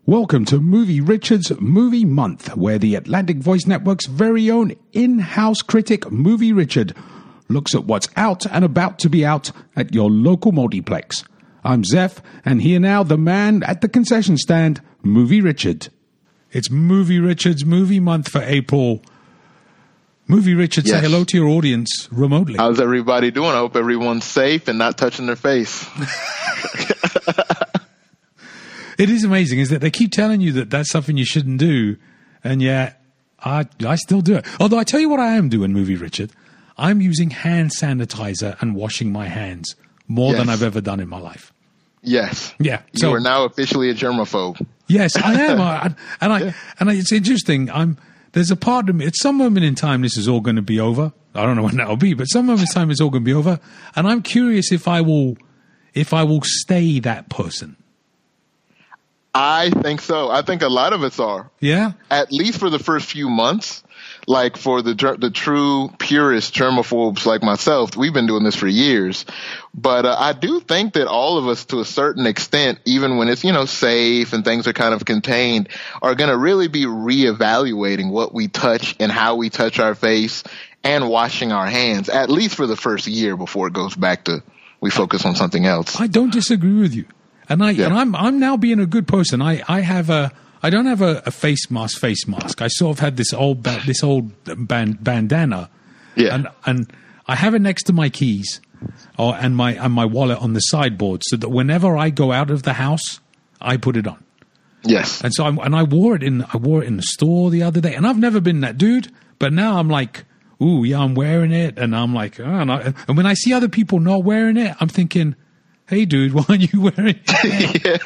Welcome to Movie Richard's Movie Month, where the Atlantic Voice Network's very own in-house critic, Movie Richard, looks at what's out and about to be out at your local multiplex. I'm Zeph, and here now, the man at the concession stand, Movie Richard. It's Movie Richard's Movie Month for April. Movie Richard, Say hello to your audience remotely. How's everybody doing? I hope everyone's safe and not touching their face. It is amazing, is that they keep telling you that that's something you shouldn't do, and yet I still do it. Although I tell you what I am doing, Movie Richard. I'm using hand sanitizer and washing my hands more than I've ever done in my life. Yes. Yeah. So, you are now officially a germaphobe. Yes, I am. And it's interesting. There's a part of me, at some moment in time, this is all going to be over. I don't know when that'll be, but some moment in time, it's all going to be over. And I'm curious if I will stay that person. I think so. I think a lot of us are. Yeah? At least for the first few months. Like for the true purist germaphobes like myself, we've been doing this for years. But I do think that all of us, to a certain extent, even when it's, safe and things are kind of contained, are going to really be reevaluating what we touch and how we touch our face and washing our hands, at least for the first year before it goes back to we focus on something else. I don't disagree with you. And I'm now being a good person. I don't have a face mask. I sort of had this old bandana. Yeah. And I have it next to my keys and my wallet on the sideboard, so that whenever I go out of the house, I put it on. Yes. And so I wore it in the store the other day, and I've never been that dude, but now I'm like, ooh, yeah, I'm wearing it, and I'm like, and when I see other people not wearing it, I'm thinking, hey, dude, why aren't you wearing it?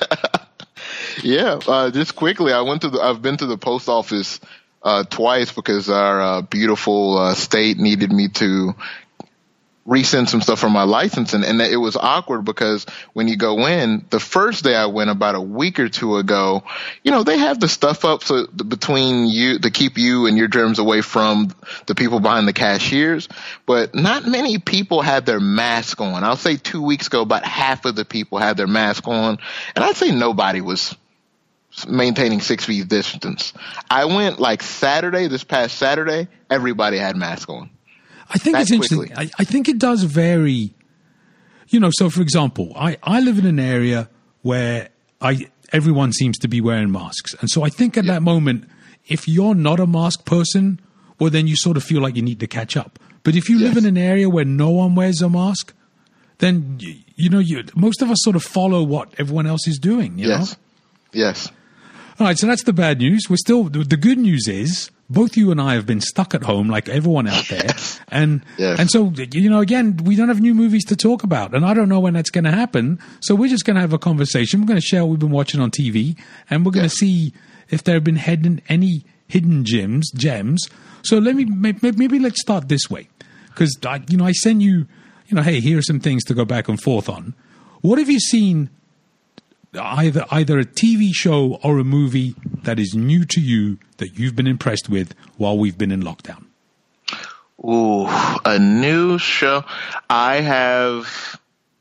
Yeah. Just quickly, I've been to the post office twice because our beautiful state needed me to resend some stuff from my license, and it was awkward because when you go in, the first day I went about a week or two ago, they have the stuff up so between you to keep you and your germs away from the people behind the cashiers, but not many people had their mask on. I'll say 2 weeks ago, about half of the people had their mask on, and I'd say nobody was maintaining 6 feet distance. I went like this past Saturday, everybody had masks on. I think it's interesting. I think it does vary. So for example, I live in an area where everyone seems to be wearing masks. And so I think at that moment, if you're not a mask person, well, then you sort of feel like you need to catch up. But if you live in an area where no one wears a mask, then, most of us sort of follow what everyone else is doing, you know? Yes. All right, so that's the bad news. The good news is both you and I have been stuck at home like everyone out there. And so, again, we don't have new movies to talk about. And I don't know when that's going to happen. So we're just going to have a conversation. We're going to share what we've been watching on TV. And we're going to see if there have been any hidden gems. So maybe let's start this way. Because, I send you, hey, here are some things to go back and forth on. What have you seen, either a TV show or a movie that is new to you that you've been impressed with while we've been in lockdown? Ooh, a new show. I have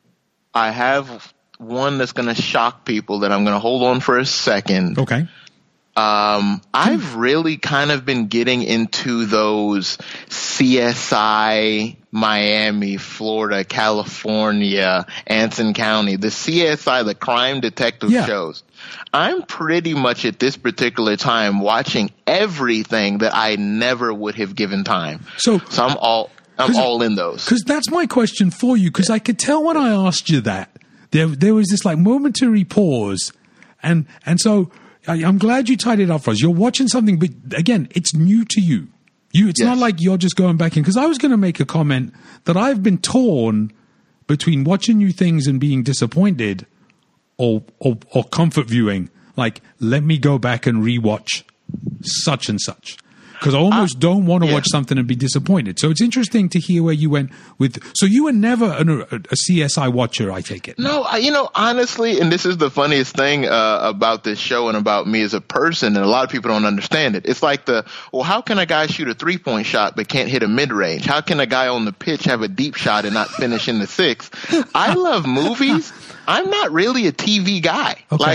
one that's going to shock people that I'm going to hold on for a second. Okay. I've really kind of been getting into those CSI, Miami, Florida, California, Anson County, the CSI, the crime detective shows. I'm pretty much at this particular time watching everything that I never would have given time. So I'm all in those. Because that's my question for you, because I could tell when I asked you that, there was this like momentary pause. And so I'm glad you tied it up for us. You're watching something, but again, it's new to you. It's not like you're just going back in. Because I was going to make a comment that I've been torn between watching new things and being disappointed or comfort viewing. Like, let me go back and rewatch such and such. Because I almost don't want to watch something and be disappointed. So it's interesting to hear where you went with. So you were never a CSI watcher, I take it. No, honestly, and this is the funniest thing about this show and about me as a person, and a lot of people don't understand it. It's like how can a guy shoot a 3-point shot but can't hit a mid-range? How can a guy on the pitch have a deep shot and not finish in the sixth? I love movies. I'm not really a TV guy. Okay.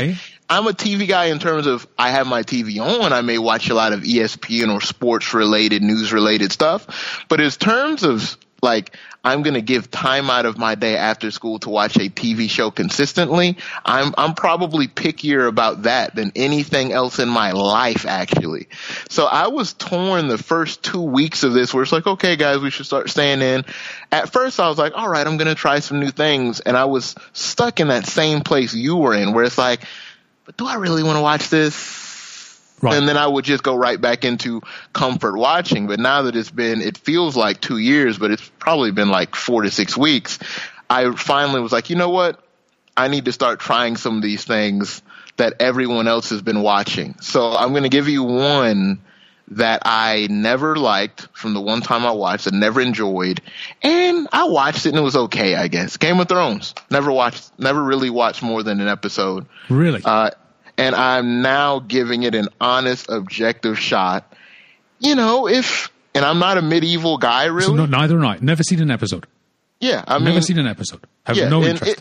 I'm a TV guy in terms of I have my TV on. I may watch a lot of ESPN or sports related, news related stuff. But in terms of like, I'm going to give time out of my day after school to watch a TV show consistently, I'm probably pickier about that than anything else in my life, actually. So I was torn the first 2 weeks of this where it's like, okay, guys, we should start staying in. At first I was like, all right, I'm going to try some new things. And I was stuck in that same place you were in where it's like, but do I really want to watch this? Right. And then I would just go right back into comfort watching. But now that it feels like 2 years, but it's probably been like 4 to 6 weeks. I finally was like, you know what? I need to start trying some of these things that everyone else has been watching. So I'm going to give you one that I never liked from the one time I watched, and never enjoyed. And I watched it and it was okay, I guess. Game of Thrones. Never really watched more than an episode. Really? And I'm now giving it an honest, objective shot. You know, and I'm not a medieval guy, really. So neither am I. Never seen an episode. Yeah, never seen an episode. Have no interest.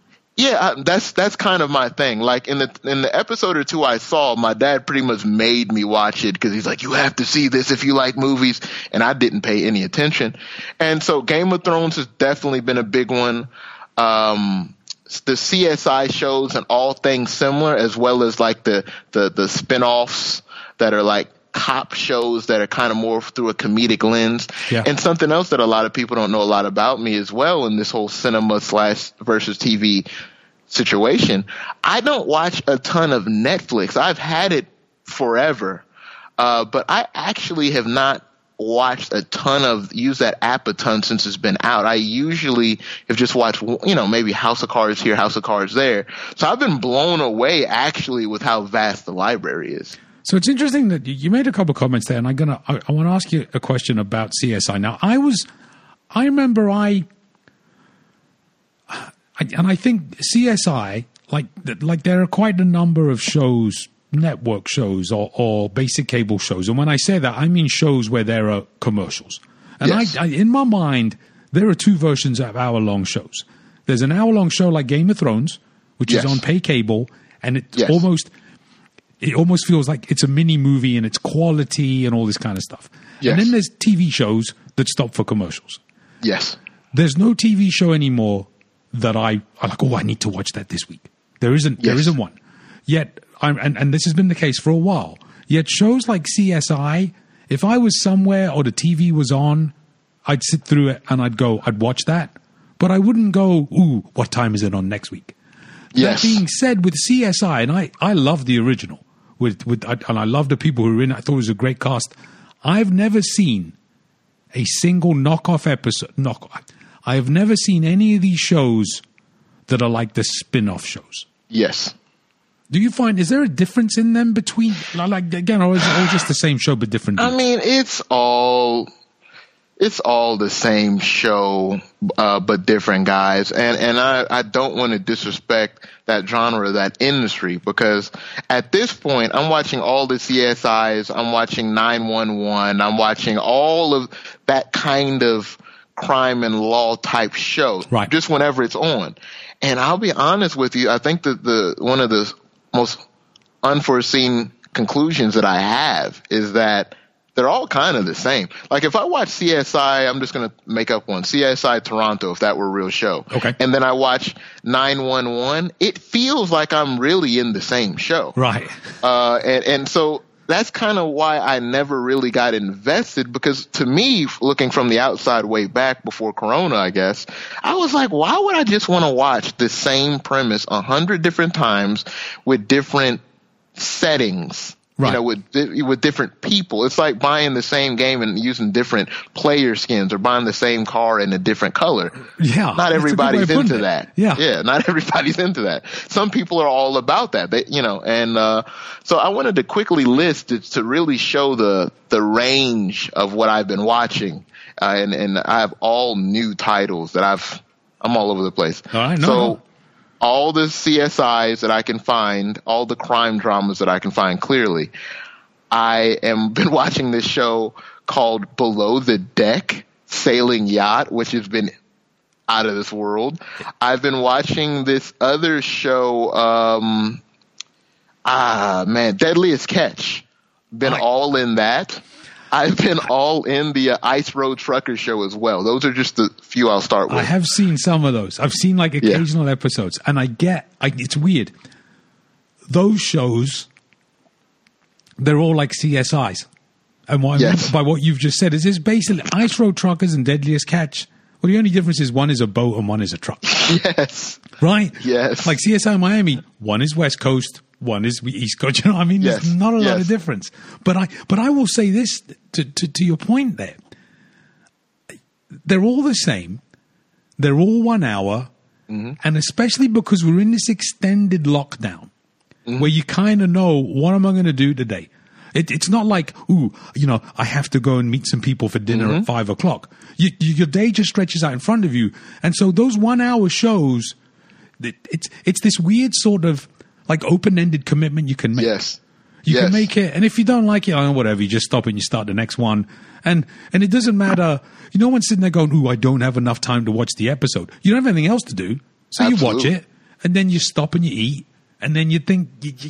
That's kind of my thing. Like in the episode or two I saw, my dad pretty much made me watch it because he's like, you have to see this if you like movies, and I didn't pay any attention. And so Game of Thrones has definitely been a big one. The CSI shows and all things similar, as well as like the spin-offs that are like cop shows that are kind of more through a comedic lens. Yeah. And something else that a lot of people don't know a lot about me as well in this whole cinema / versus TV situation. I don't watch a ton of Netflix. I've had it forever. But I actually have not watched used that app a ton since it's been out. I usually have just watched, maybe House of Cards here, House of Cards there. So I've been blown away actually with how vast the library is. So it's interesting that you made a couple of comments there, and I want to ask you a question about CSI. Now, I think CSI, like there are quite a number of shows, network shows or basic cable shows. And when I say that, I mean shows where there are commercials. And yes. In my mind, there are two versions of hour-long shows. There's an hour-long show like Game of Thrones, which is on pay cable, and it almost feels like it's a mini movie and it's quality and all this kind of stuff. Yes. And then there's TV shows that stop for commercials. Yes. There's no TV show anymore that I'm like, I need to watch that this week. There isn't one. Yet, and this has been the case for a while. Yet shows like CSI, if I was somewhere or the TV was on, I'd sit through it and I'd watch that. But I wouldn't go, ooh, what time is it on next week? Yes. That being said, with CSI, and I love the original, and I love the people who are in it. I thought it was a great cast. I've never seen a single knockoff episode. I have never seen any of these shows that are like the spin-off shows. Yes. Do you find, is there a difference in them between, like, again, or is it all just the same show but different dudes? I mean, it's all the same show, but different guys. And I don't want to disrespect that genre, that industry, because at this point, I'm watching all the CSIs, I'm watching 911, I'm watching all of that kind of crime and law type show, right, just whenever it's on. And I'll be honest with you, I think that one of the most unforeseen conclusions that I have is that they're all kind of the same. Like if I watch CSI, I'm just going to make up one, CSI Toronto, if that were a real show. Okay. And then I watch 911, it feels like I'm really in the same show. Right. And so that's kind of why I never really got invested, because to me, looking from the outside way back before Corona, I guess, I was like, why would I just want to watch the same premise 100 different times with different settings? Right. With different people. It's like buying the same game and using different player skins, or buying the same car in a different color. Yeah. Not everybody's into that. Yeah. Yeah. Not everybody's into that. Some people are all about that. So I wanted to quickly list it to really show the range of what I've been watching. And I have all new titles that I'm all over the place. All right. So all the CSIs that I can find, all the crime dramas that I can find clearly. I am been watching this show called Below the Deck Sailing Yacht, which has been out of this world. I've been watching this other show, Man, Deadliest Catch. Been all in that. I've been all in the Ice Road Trucker show as well. Those are just the few I'll start with. I have seen some of those. I've seen like occasional episodes, and it's weird. Those shows, they're all like CSIs. And what I mean by what you've just said is it's basically Ice Road Truckers and Deadliest Catch. Well, the only difference is one is a boat and one is a truck. Yes. Right? Yes. Like CSI Miami, one is West Coast, one is East Coast. You know what I mean? Yes. There's not a lot of difference. But I will say this to your point there. They're all the same. They're all 1 hour. Mm-hmm. And especially because we're in this extended lockdown where you kind of know, what am I going to do today? It's not like, I have to go and meet some people for dinner at 5 o'clock. Your day just stretches out in front of you. And so those 1 hour shows, it's this weird sort of like open-ended commitment you can make. Yes. You can make it. And if you don't like it, whatever, you just stop and you start the next one. And it doesn't matter. No one's sitting there going, I don't have enough time to watch the episode. You don't have anything else to do. So you watch it and then you stop and you eat. And then you think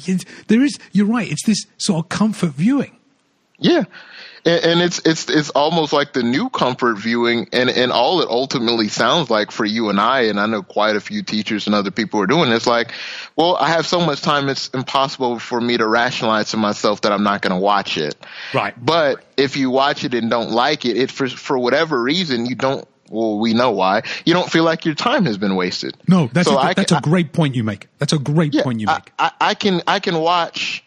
you're right. It's this sort of comfort viewing. Yeah. And it's almost like the new comfort viewing and all it ultimately sounds like for you and I know quite a few teachers and other people are doing it's like, well, I have so much time, it's impossible for me to rationalize to myself that I'm not going to watch it. Right. But if you watch it and don't like it, for whatever reason, you don't, well, we know why. You don't feel like your time has been wasted. No, that's a great point you make. That's a great point you make. I can watch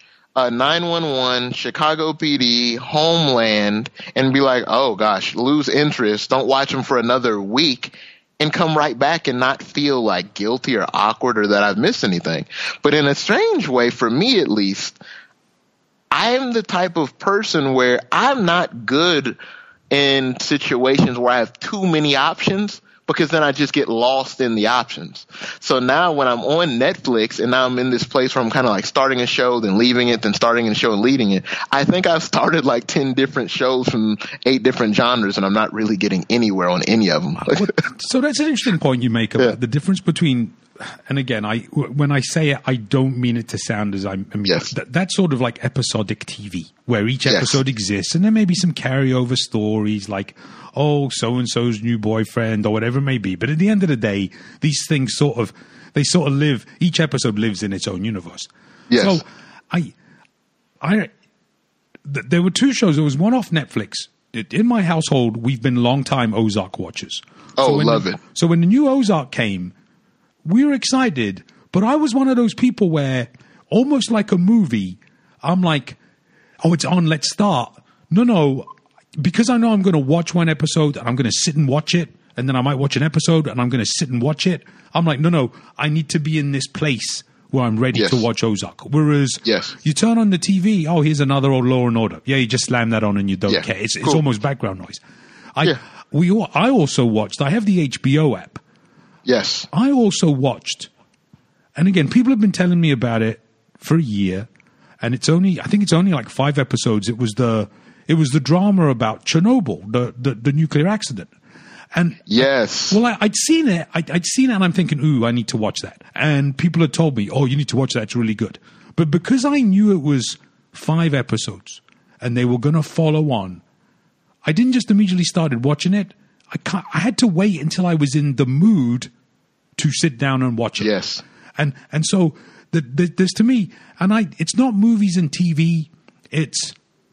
911, Chicago PD, Homeland, and be like, oh gosh, lose interest. Don't watch them for another week, and come right back and not feel like guilty or awkward or that I've missed anything. But in a strange way, for me at least, I am the type of person where I'm not good in situations where I have too many options, because then I just get lost in the options. So now when I'm on Netflix and now I'm in this place where I'm kind of like starting a show, then leaving it, then starting a show and leading it, I think I've started like 10 different shows from 8 different genres, and I'm not really getting anywhere on any of them. So that's an interesting point you make about the difference between, and again, when I say it, I don't mean it to sound as I mean. Yes. That's sort of like episodic TV, where each episode exists, and there may be some carryover stories like, so-and-so's new boyfriend or whatever it may be. But at the end of the day, these things sort of live, each episode lives in its own universe. Yes. So there were 2 shows. There was one off Netflix. In my household, we've been long-time Ozark watchers. Love it. So when the new Ozark came, we were excited, but I was one of those people where, almost like a movie, I'm like, it's on, let's start. No, because I know I'm going to watch one episode and I'm going to sit and watch it, and then I might watch an episode and I'm going to sit and watch it. I'm like, no, I need to be in this place where I'm ready to watch Ozark. Whereas you turn on the TV, here's another old Law and Order. Yeah, you just slam that on and you don't care. It's almost background noise. I also watched, I have the HBO app. Yes. I also watched, and again, people have been telling me about it for a year, and I think it's only like 5 episodes. It was the drama about Chernobyl, the nuclear accident. And yes. I'd seen it. I'd seen it, and I'm thinking, I need to watch that. And people had told me, you need to watch that. It's really good. But because I knew it was 5 episodes and they were going to follow on, I didn't just immediately started watching it. I had to wait until I was in the mood to sit down and watch it. Yes. And so there's, to me, it's not movies and TV. It's,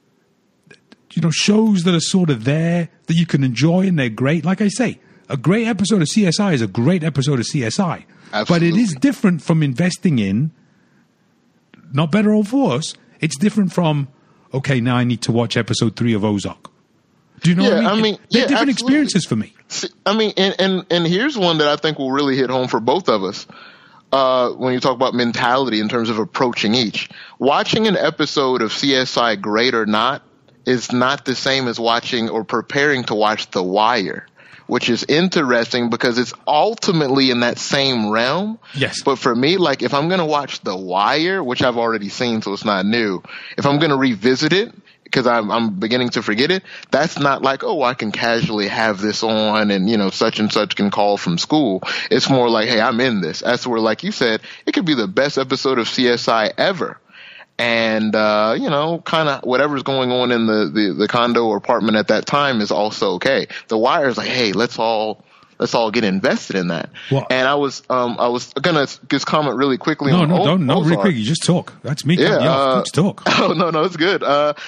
shows that are sort of there that you can enjoy, and they're great. Like I say, a great episode of CSI is a great episode of CSI. Absolutely. But it is different from investing in, not better or worse, it's different from, now I need to watch episode 3 of Ozark. Do you know what I mean? They're different experiences for me. And here's one that I think will really hit home for both of us. When you talk about mentality in terms of approaching each. Watching an episode of CSI, great or not, is not the same as watching or preparing to watch The Wire, which is interesting because it's ultimately in that same realm. Yes. But for me, like if I'm going to watch The Wire, which I've already seen, so it's not new, if I'm going to revisit it, because I'm beginning to forget it, that's not like, I can casually have this on and, such and such can call from school. It's more like, hey, I'm in this. That's where, like you said, it could be the best episode of CSI ever. and kind of whatever's going on in the condo or apartment at that time is also okay. The Wire is like, hey, let's all get invested in that. Well, and I was gonna just comment really quickly. No, really quick. You just talk. That's me. Let's talk. Oh no, it's good.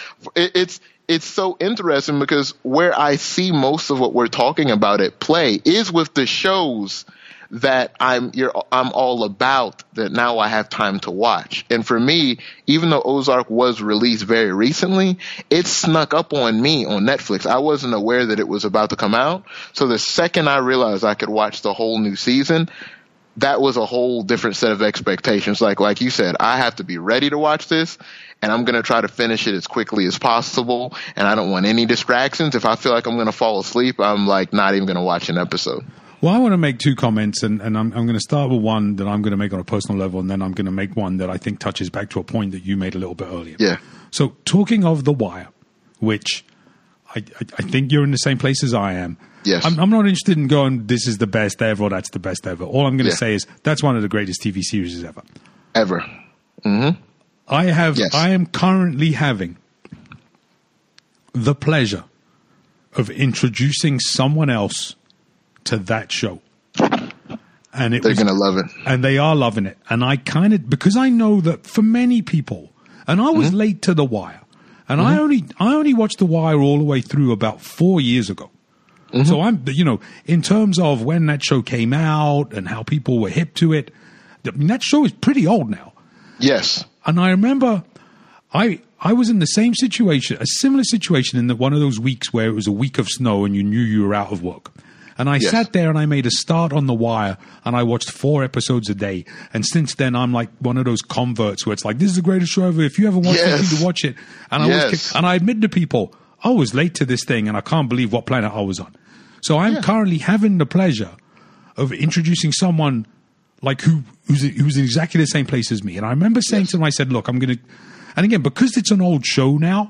It's so interesting because where I see most of what we're talking about at play is with the shows that I'm all about, that now I have time to watch. And for me, even though Ozark was released very recently, it snuck up on me on Netflix. I wasn't aware that it was about to come out. So the second I realized I could watch the whole new season, that was a whole different set of expectations. Like you said, I have to be ready to watch this, and I'm going to try to finish it as quickly as possible. And I don't want any distractions. If I feel like I'm going to fall asleep, I'm like not even going to watch an episode. Well, I want to make two comments, and I'm going to start with one that I'm going to make on a personal level, and then I'm going to make one that I think touches back to a point that you made a little bit earlier. Yeah. So talking of The Wire, which I think you're in the same place as I am. Yes. I'm not interested in going, this is the best ever or that's the best ever. All I'm going to say is that's one of the greatest TV series ever. Ever. Mm-hmm. I am currently having the pleasure of introducing someone else to that show. And they're going to love it. And they are loving it. And I because I know that for many people, and I was late to The Wire, and I only watched The Wire all the way through about 4 years ago. Mm-hmm. So I'm, in terms of when that show came out and how people were hip to it, I mean, that show is pretty old now. Yes. And I remember I was in the same situation, a similar situation in one of those weeks where it was a week of snow and you knew you were out of work. And I sat there and I made a start on The Wire and I watched 4 episodes a day. And since then, I'm like one of those converts where it's like, this is the greatest show ever. If you haven't watched it, you need to watch it. And I admit to people, I was late to this thing and I can't believe what planet I was on. So I'm currently having the pleasure of introducing someone like who's in exactly the same place as me. And I remember saying to them, I said, look, I'm going to, and again, because it's an old show now,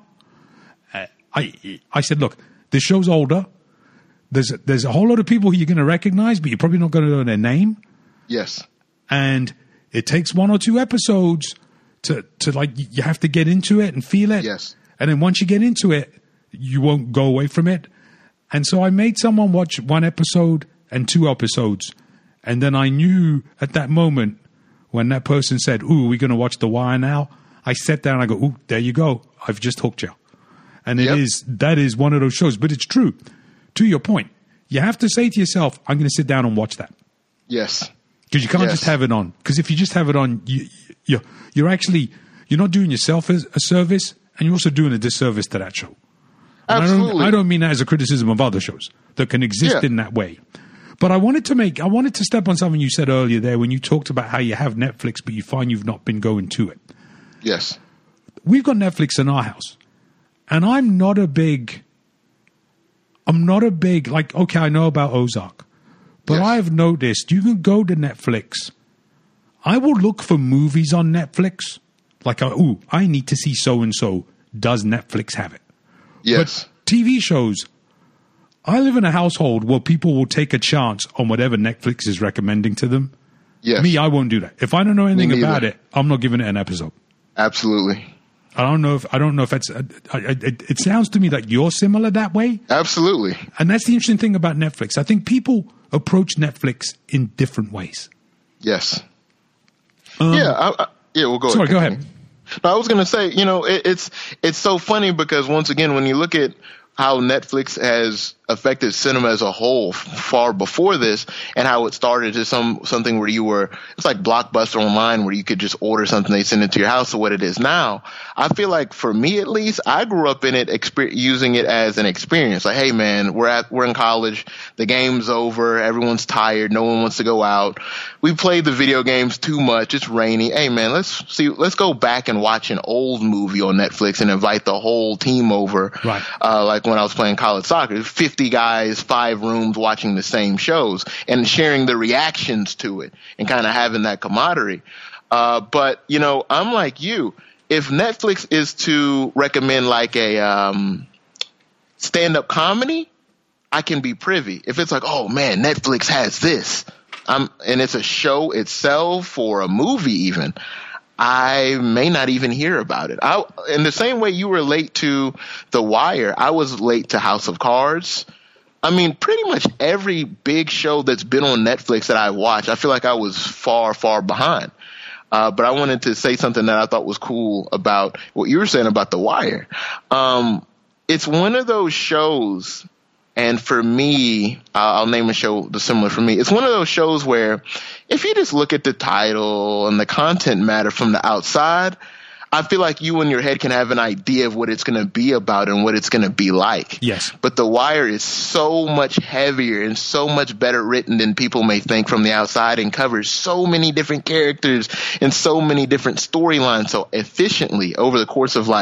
I said, look, this show's older. There's a whole lot of people who you're going to recognize, but you're probably not going to know their name. Yes. And it takes 1 or 2 episodes to like, you have to get into it and feel it. Yes. And then once you get into it, you won't go away from it. And so I made someone watch 1 episode and 2 episodes. And then I knew at that moment when that person said, ooh, we're going to watch The Wire now. I sat down and I go, ooh, there you go. I've just hooked you. And that is one of those shows. But it's true. To your point, you have to say to yourself, I'm going to sit down and watch that. Yes. Because you can't just have it on. Because if you just have it on, you're not doing yourself a service, and you're also doing a disservice to that show. Absolutely. I don't mean that as a criticism of other shows that can exist in that way. But I wanted to step on something you said earlier there when you talked about how you have Netflix, but you find you've not been going to it. Yes. We've got Netflix in our house. And I'm not a big, like, okay, I know about Ozark. But I've noticed you can go to Netflix. I will look for movies on Netflix. Like, I need to see so-and-so. Does Netflix have it? Yes. But TV shows, I live in a household where people will take a chance on whatever Netflix is recommending to them. Yes. Me, I won't do that. If I don't know anything about it, I'm not giving it an episode. Absolutely. I don't know if that's. It sounds to me like you're similar that way. Absolutely. And that's the interesting thing about Netflix. I think people approach Netflix in different ways. Yes. We'll go. Sorry, go ahead. No, I was going to say, it's so funny because once again, when you look at how Netflix has affected cinema as a whole far before this, and how it started as something where it's like Blockbuster Online, where you could just order something, they send it to your house, to what it is now. I feel like for me at least, I grew up in it, using it as an experience. Like, hey man, we're in college, the game's over, everyone's tired, no one wants to go out. We played the video games too much, it's rainy. Hey man, let's go back and watch an old movie on Netflix and invite the whole team over. Right. Like when I was playing college soccer, 50 guys, 5 rooms watching the same shows and sharing the reactions to it and kind of having that camaraderie. But I'm like you. If Netflix is to recommend like a stand-up comedy, I can be privy. If it's like, oh man, Netflix has this, and it's a show itself or a movie even, I may not even hear about it. In the same way you were late to The Wire, I was late to House of Cards. I mean, pretty much every big show that's been on Netflix that I watched, I feel like I was far, far behind. But I wanted to say something that I thought was cool about what you were saying about The Wire. It's one of those shows, and for me, I'll name a show similar for me. It's one of those shows where if you just look at the title and the content matter from the outside, I feel like you in your head can have an idea of what it's going to be about and what it's going to be like. Yes. But The Wire is so much heavier and so much better written than people may think from the outside, and covers so many different characters and so many different storylines so efficiently over the course of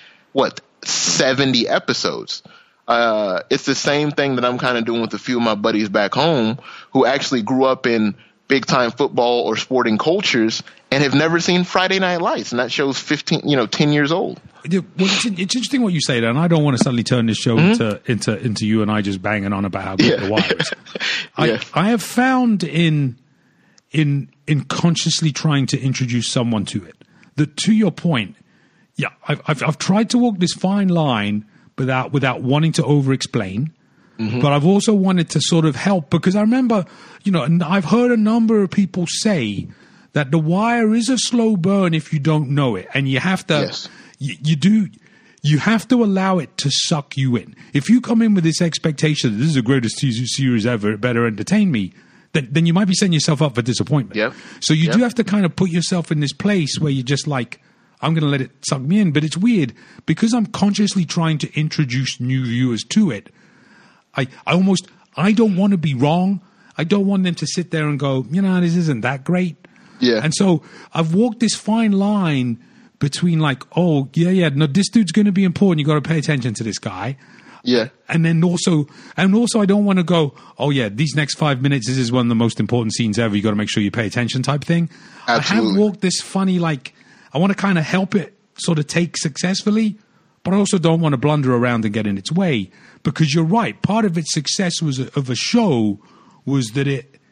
70 episodes. It's the same thing that I'm kind of doing with a few of my buddies back home who actually grew up in big time football or sporting cultures and have never seen Friday Night Lights, and that show's 10 years old. Well, it's interesting what you say there, and I don't want to suddenly turn this show into you and I just banging on about how good The Wire is. I have found in consciously trying to introduce someone to it that, to your point, I've tried to walk this fine line without wanting to over-explain. Mm-hmm. But I've also wanted to sort of help, because I remember, and I've heard a number of people say that The Wire is a slow burn if you don't know it, and you have to, you have to allow it to suck you in. If you come in with this expectation that this is the greatest TV series ever, it better entertain me, then you might be setting yourself up for disappointment. Yep. So you do have to kind of put yourself in this place where you're just like, I'm going to let it suck me in. But it's weird because I'm consciously trying to introduce new viewers to it. I don't want to be wrong. I don't want them to sit there and go, this isn't that great. Yeah. And so I've walked this fine line between no, this dude's going to be important. You got to pay attention to this guy. Yeah. And also I don't want to go, these next 5 minutes, this is one of the most important scenes ever. You got to make sure you pay attention type thing. Absolutely. I have walked this funny, I want to kind of help it sort of take successfully, but I also don't want to blunder around and get in its way, because you're right. Part of its success of a show was that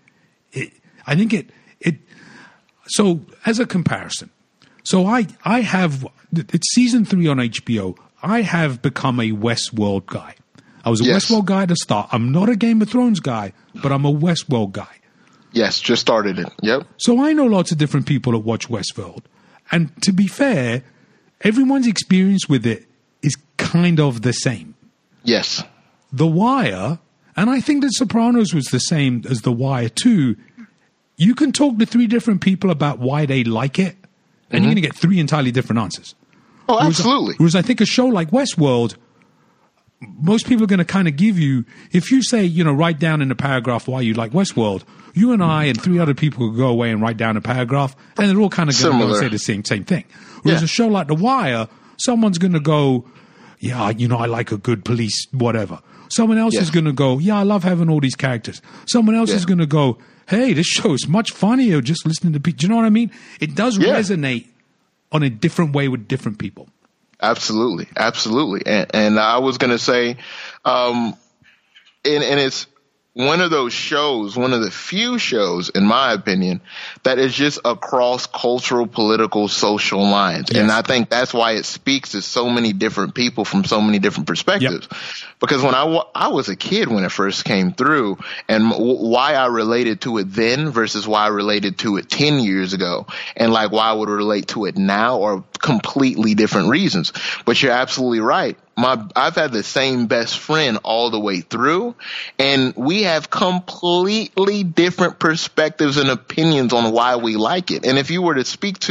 so as a comparison, so I have, it's season 3 on HBO. I have become a Westworld guy. I was a Westworld guy to start. I'm not a Game of Thrones guy, but I'm a Westworld guy. Yes, just started it. Yep. So I know lots of different people that watch Westworld. And to be fair, everyone's experience with it is kind of the same. Yes. The Wire, and I think that Sopranos was the same as The Wire too. You can talk to 3 different people about why they like it, and you're going to get 3 entirely different answers. Oh, absolutely. Whereas I think a show like Westworld, most people are going to kind of give you, if you say, write down in a paragraph why you like Westworld, you and I and 3 other people will go away and write down a paragraph, and they're all kind of going to go and say the same thing. Whereas a show like The Wire, someone's going to go, I like a good police, whatever. Someone else is going to go, I love having all these characters. Someone else is going to go, hey, this show is much funnier just listening to people. Do you know what I mean? It does resonate on a different way with different people. Absolutely. Absolutely. And I was going to say, and it's one of those shows, one of the few shows, in my opinion, that is just across cultural, political, social lines. Yes. And I think that's why it speaks to so many different people from so many different perspectives. Yep. Because when I was a kid when it first came through, and why I related to it then versus why I related to it 10 years ago, and why I would relate to it now, are completely different reasons. But you're absolutely right. I've had the same best friend all the way through, and we have completely different perspectives and opinions on why we like it. And if he were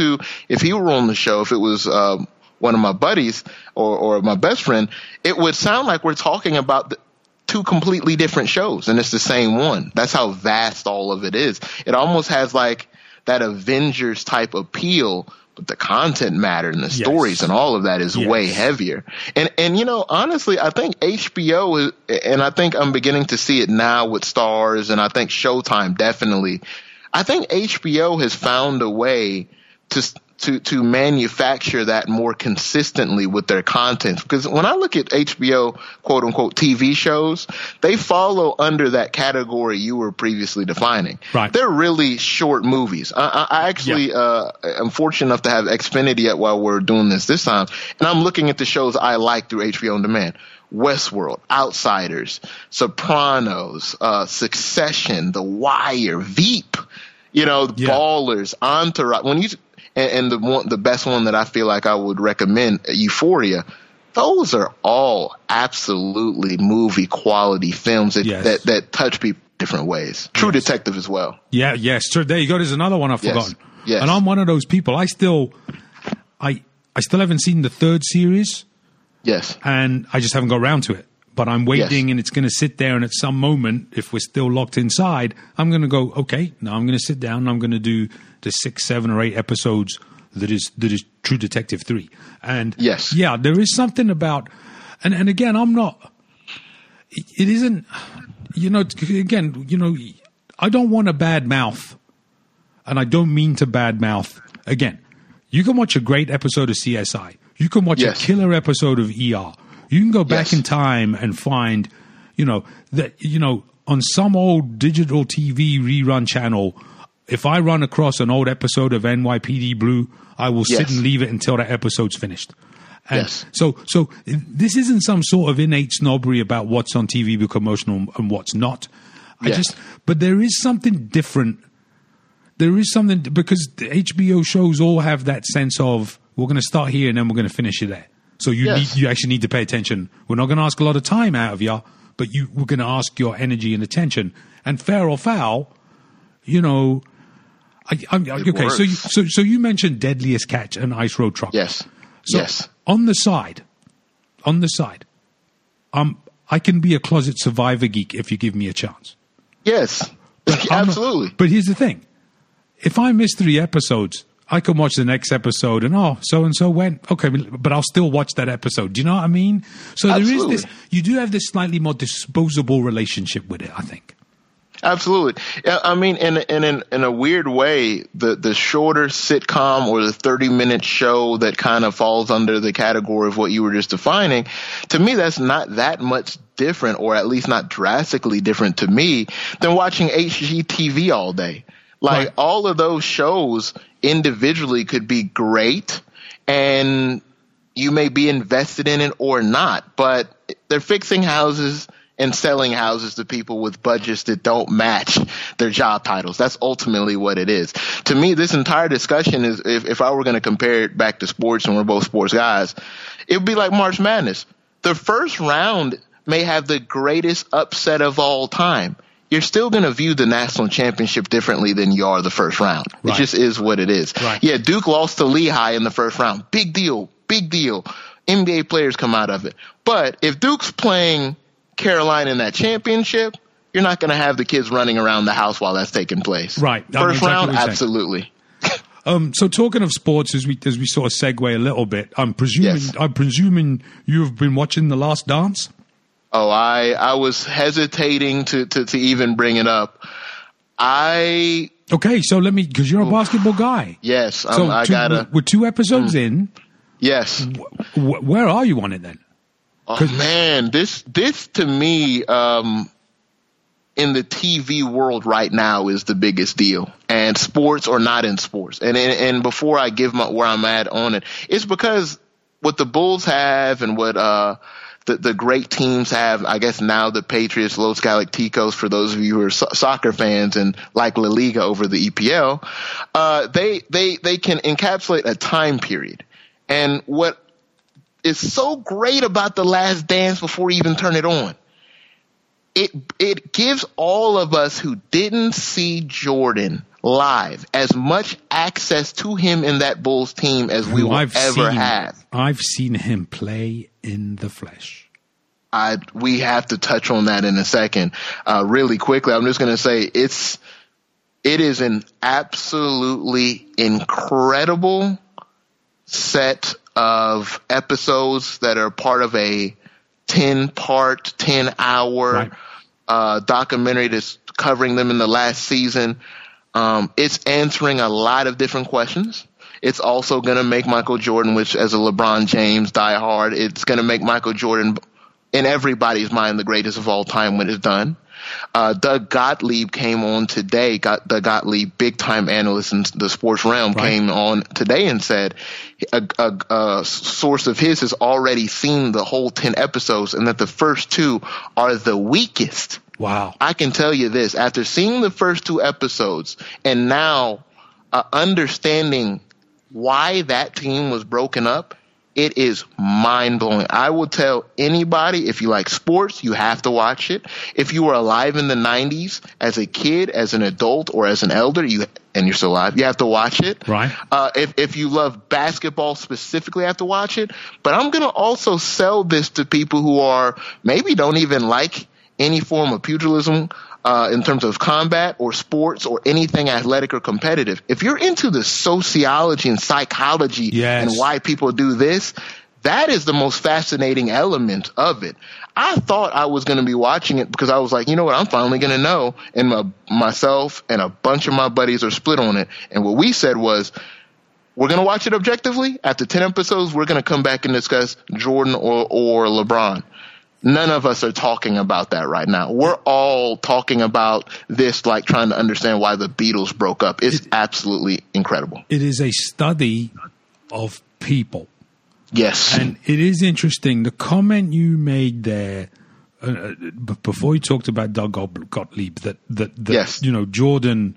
on the show, if it was one of my buddies or my best friend, it would sound like we're talking about 2 completely different shows, and it's the same one. That's how vast all of it is. It almost has that Avengers type appeal, but the content matter and the stories and all of that is way heavier. And honestly, I think HBO and I think I'm beginning to see it now with Starz, and I think Showtime definitely. I think HBO has found a way to manufacture that more consistently with their content. Because when I look at HBO quote unquote TV shows, they follow under that category you were previously defining. Right. They're really short movies. I actually am fortunate enough to have Xfinity while we're doing this time, and I'm looking at the shows I like through HBO On Demand. Westworld, Outsiders, Sopranos, Succession, The Wire, Veep, Ballers, Entourage. And the best one that I feel like I would recommend, Euphoria. Those are all absolutely movie quality films that touch people different ways. True Detective as well. Yeah, yes. True. There you go. There's another one I've forgotten. Yes. And I'm one of those people. I still haven't seen the third series. Yes. And I just haven't got around to it. But I'm waiting, and it's going to sit there, and at some moment, if we're still locked inside, I'm going to go, okay, now I'm going to sit down, and I'm going to do the 6, 7, or 8 episodes that is True Detective 3. And there is something about, and again, I'm not, it isn't, I don't want a bad mouth, and I don't mean to bad mouth. Again, you can watch a great episode of CSI. You can watch a killer episode of ER. You can go back in time and find, on some old digital TV rerun channel, if I run across an old episode of NYPD Blue, I will sit and leave it until that episode's finished. And so this isn't some sort of innate snobbery about what's on TV become emotional and what's not. But there is something different. There is something, because the HBO shows all have that sense of, we're going to start here and then we're going to finish it there. So you actually need to pay attention. We're not going to ask a lot of time out of you, but we're going to ask your energy and attention. And fair or foul, okay. So you mentioned Deadliest Catch and Ice Road Truck. Yes. So on the side, I can be a closet survivor geek if you give me a chance. Yes, absolutely. But here's the thing: if I miss 3 episodes, I can watch the next episode and so-and-so went. Okay, but I'll still watch that episode. Do you know what I mean? So there is this, you do have this slightly more disposable relationship with it, I think. Absolutely. I mean, in a weird way, the shorter sitcom or the 30-minute show that kind of falls under the category of what you were just defining, to me, that's not that much different, or at least not drastically different to me, than watching HGTV all day. Like, all of those shows individually could be great, and you may be invested in it or not, but they're fixing houses and selling houses to people with budgets that don't match their job titles. That's ultimately what it is. To me, this entire discussion is, if I were going to compare it back to sports, and we're both sports guys, it would be like March Madness. The first round may have the greatest upset of all time. You're still going to view the national championship differently than you are the first round. Right. It just is what it is. Right. Yeah, Duke lost to Lehigh in the first round. Big deal. NBA players come out of it. But if Duke's playing Carolina in that championship, you're not going to have the kids running around the house while that's taking place. Right. First round, absolutely. So talking of sports, as we sort of segue a little bit, I'm presuming you've been watching The Last Dance. Oh, I was hesitating to even bring it up. Okay, so let me, because you're a basketball guy. Yes, we're 2 episodes in. Yes. Where are you on it then? Oh man, this to me, in the TV world right now is the biggest deal, and sports or not in sports. And before I give where I'm at on it, it's because what the Bulls have and what the great teams have, I guess now the Patriots, Los Galacticos, for those of you who are soccer fans and like La Liga over the EPL, they can encapsulate a time period. And what is so great about The Last Dance before you even turn it on, it gives all of us who didn't see Jordan live as much access to him in that Bulls team as we will ever have. I've seen him play in the flesh. We have to touch on that in a second. Really quickly, I'm just going to say it is an absolutely incredible set of episodes that are part of a 10-part, 10-hour documentary that's covering them in the last season. It's answering a lot of different questions. It's also going to make Michael Jordan, which as a LeBron James diehard, it's going to make Michael Jordan in everybody's mind the greatest of all time when it's done. Doug Gottlieb came on today. Doug Gottlieb, big time analyst in the sports realm, came on today and said a source of his has already seen the whole 10 episodes and that the first 2 are the weakest. Wow. I can tell you this, after seeing the first 2 episodes and now understanding why that team was broken up, it is mind-blowing. I will tell anybody, if you like sports, you have to watch it. If you were alive in the 90s as a kid, as an adult, or as an elder, and you're still alive, you have to watch it. Right. If you love basketball specifically, you have to watch it. But I'm going to also sell this to people who are maybe don't even like any form of pugilism in terms of combat or sports or anything athletic or competitive. If you're into the sociology and psychology and why people do this, that is the most fascinating element of it. I thought I was going to be watching it because I was like, you know what, I'm finally going to know. And myself and a bunch of my buddies are split on it. And what we said was, we're going to watch it objectively. After 10 episodes, we're going to come back and discuss Jordan or LeBron. None of us are talking about that right now. We're all talking about this, like trying to understand why the Beatles broke up. It's absolutely incredible. It is a study of people. Yes. And it is interesting. The comment you made there, before you talked about Doug Gottlieb, that yes. You know, Jordan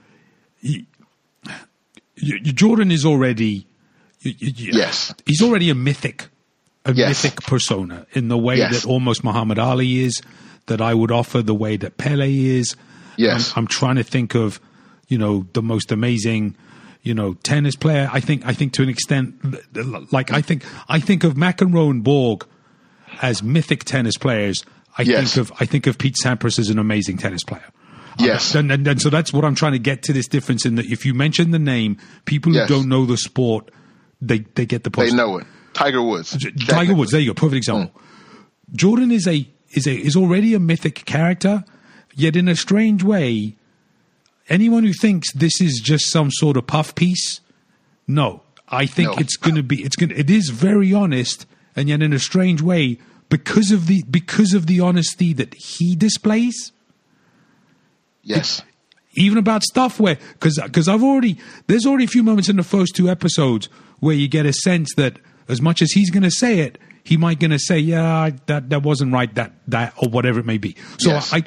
is already, yes. He's already a mythic persona in the way that almost Muhammad Ali is, that I would offer the way that Pele is. Yes. I'm trying to think of, you know, the most amazing, you know, tennis player. I think to an extent, like I think of McEnroe and Borg as mythic tennis players. I think of Pete Sampras as an amazing tennis player. Yes. And so that's what I'm trying to get to, this difference in that if you mention the name, people who don't know the sport, they get the post. They know it. Tiger Woods. Tiger Woods. There you go. Perfect example. Jordan is already a mythic character, yet in a strange way, anyone who thinks this is just some sort of puff piece, no. I think it is very honest, and yet in a strange way, because of the honesty that he displays. Yes. Even about stuff where, because there's already a few moments in the first 2 episodes where you get a sense that as much as he's going to say it, he might going to say, yeah, that wasn't right, that or whatever it may be. So I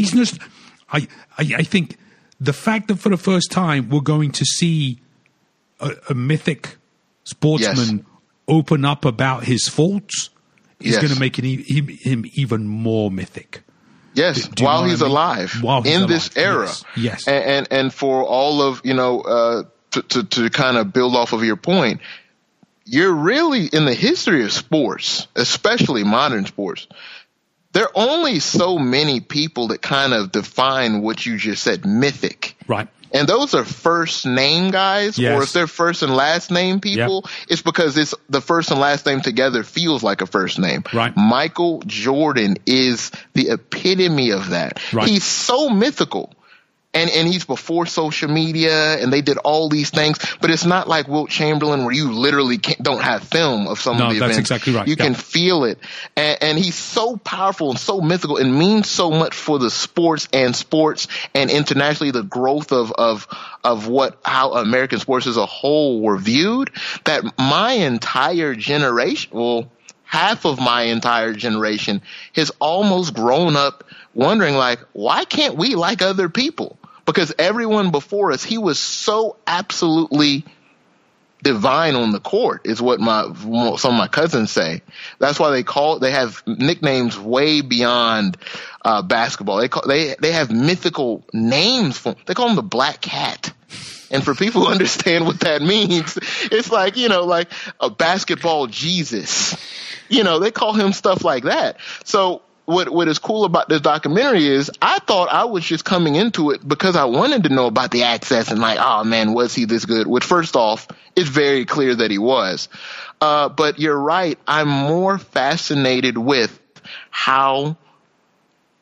think the fact that for the first time we're going to see a mythic sportsman open up about his faults is going to make him even more mythic. Yes, while he's alive, in this era. Yes. And for all of, you know, to kind of build off of your point, you're really in the history of sports, especially modern sports. There are only so many people that kind of define what you just said, mythic. Right. And those are first name guys, or if they're first and last name people, it's because it's the first and last name together feels like a first name. Right. Michael Jordan is the epitome of that. Right. He's so mythical. And he's before social media, and they did all these things. But it's not like Wilt Chamberlain, where you literally don't have film of some of the events. No, that's exactly right. You can feel it. And he's so powerful and so mythical and means so much for the sports and internationally the growth of how American sports as a whole were viewed, that my entire generation, half of my entire generation has almost grown up wondering, like, why can't we like other people? Because everyone before us, he was so absolutely divine on the court, is what some of my cousins say. That's why they have nicknames way beyond basketball. They have mythical names for him. They call him the Black Cat. And for people who understand what that means, it's like, you know, like a basketball Jesus. You know, they call him stuff like that. So what is cool about this documentary is I thought I was just coming into it because I wanted to know about the access and like, oh man, was he this good? Which first off, it's very clear that he was. But you're right. I'm more fascinated with how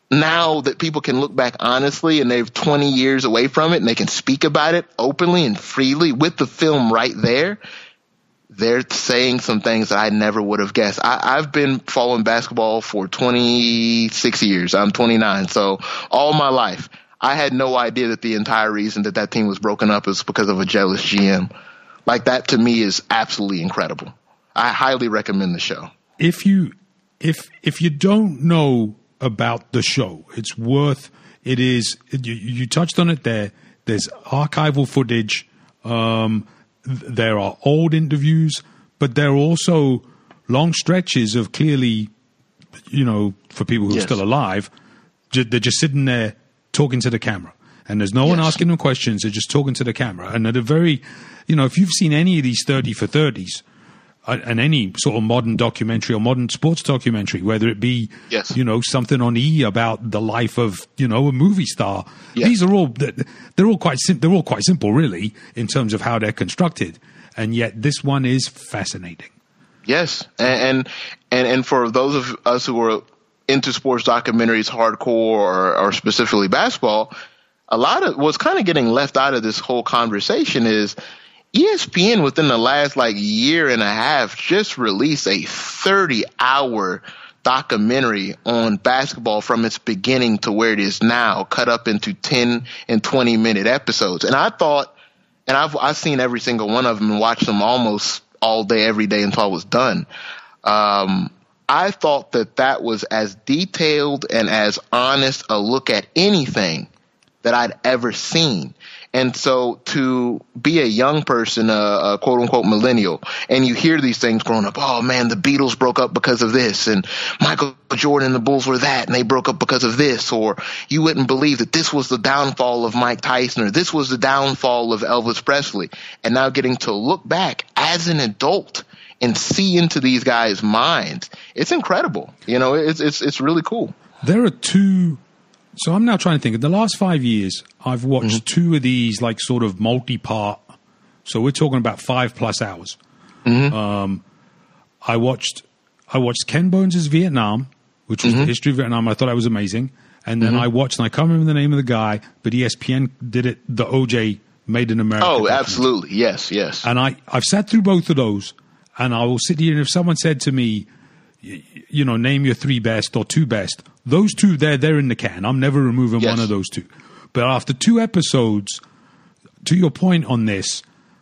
now that people can look back honestly and they're 20 years away from it and they can speak about it openly and freely with the film right there, they're saying some things that I never would have guessed. I've been following basketball for 26 years. I'm 29. So all my life, I had no idea that the entire reason that team was broken up is because of a jealous GM. Like, that to me is absolutely incredible. I highly recommend the show. If you don't know about the show, it's worth it. You touched on it there. There's archival footage. There are old interviews, but there are also long stretches of clearly, for people who are still alive, they're just sitting there talking to the camera. And there's no one asking them questions. They're just talking to the camera. And at a very, if you've seen any of these 30 for 30s, and any sort of modern documentary or modern sports documentary, whether it be, something on E! About the life of, a movie star, these are all, they're all quite simple, really, in terms of how they're constructed. And yet this one is fascinating. Yes. And for those of us who are into sports documentaries, hardcore or specifically basketball, a lot of what's kind of getting left out of this whole conversation is ESPN within the last year and a half just released a 30-hour documentary on basketball from its beginning to where it is now, cut up into 10 and 20-minute episodes. And I thought, and I've seen every single one of them and watched them almost all day, every day until I was done. I thought that was as detailed and as honest a look at anything that I'd ever seen. And so to be a young person, a quote unquote millennial, and you hear these things growing up, oh man, the Beatles broke up because of this, and Michael Jordan and the Bulls were that, and they broke up because of this, or you wouldn't believe that this was the downfall of Mike Tyson, or this was the downfall of Elvis Presley. And now getting to look back as an adult and see into these guys' minds, it's incredible. It's really cool. There are two. So I'm now trying to think. In the last 5 years, I've watched two of these, sort of multi-part. So we're talking about 5+ hours. I watched Ken Burns' Vietnam, which was the history of Vietnam. I thought that was amazing. And then I watched, and I can't remember the name of the guy, but ESPN did it, the OJ Made in America. Oh, absolutely. Yes. And I've sat through both of those, and I will sit here, and if someone said to me, name your 3 best or 2 best, those two, they're in the can. I'm never removing one of those two. But after 2 episodes, to your point on this,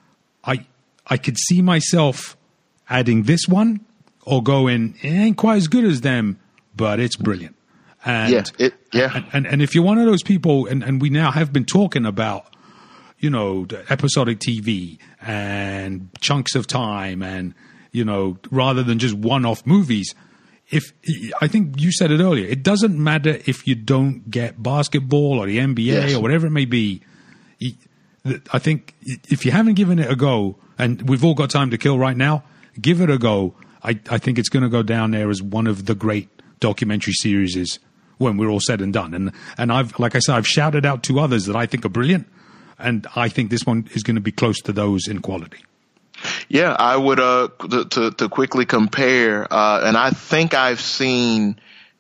I could see myself adding this one or going, it ain't quite as good as them, but it's brilliant. And and if you're one of those people, and we now have been talking about, episodic TV and chunks of time and, rather than just one-off movies. I think you said it earlier, it doesn't matter if you don't get basketball or the NBA or whatever it may be. I think if you haven't given it a go, and we've all got time to kill right now, give it a go. I think it's going to go down there as one of the great documentary series when we're all said and done. And I've shouted out 2 others that I think are brilliant, and I think this one is going to be close to those in quality. Yeah, I would to quickly compare, and I think I've seen,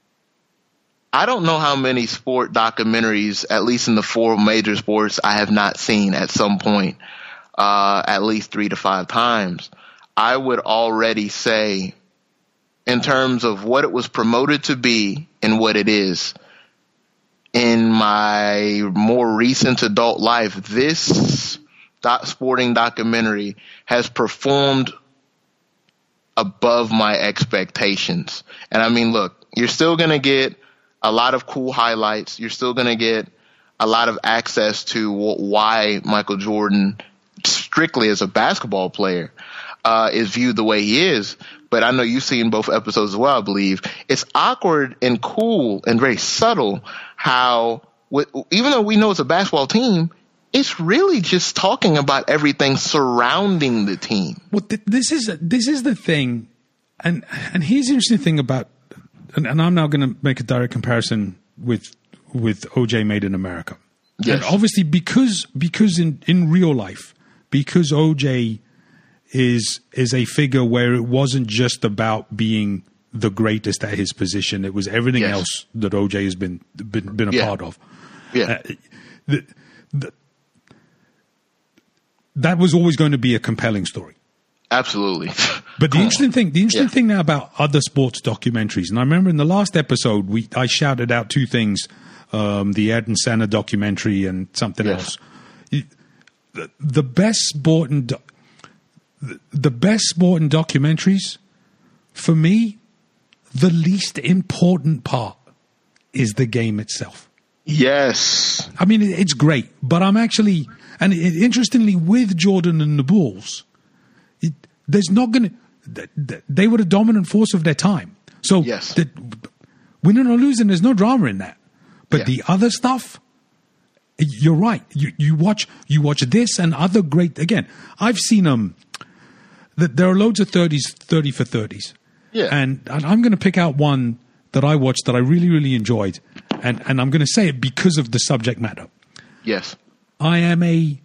I don't know how many sport documentaries, at least in the 4 major sports, I have not seen at some point, at least 3 to 5 times. I would already say, in terms of what it was promoted to be and what it is, in my more recent adult life, this sporting documentary has performed above my expectations. And I mean, look, you're still going to get a lot of cool highlights. You're still going to get a lot of access to why Michael Jordan, strictly as a basketball player, is viewed the way he is. But I know you've seen both episodes as well, I believe. It's awkward and cool and very subtle how, even though we know it's a basketball team, it's really just talking about everything surrounding the team. Well, this is the thing, and here's the interesting thing about, and I'm now going to make a direct comparison with OJ Made in America. Yes. And obviously, because in real life, because OJ is a figure where it wasn't just about being the greatest at his position. It was everything else that OJ has been a part of. Yeah. That was always going to be a compelling story. Absolutely. But the interesting thing now about other sports documentaries, and I remember in the last episode I shouted out two things, the Ayrton Senna documentary and something else. The best sport and documentaries, for me, the least important part is the game itself. Yes. I mean, it's great, but I'm actually, and interestingly, with Jordan and the Bulls, there's not going to, they were the dominant force of their time. So winning or losing, there's no drama in that. But the other stuff, you're right. You watch this and other great, again, I've seen there are loads of 30 for 30s. Yeah. And I'm going to pick out one that I watched that I really, really enjoyed. And I'm going to say it because of the subject matter. Yes. I am a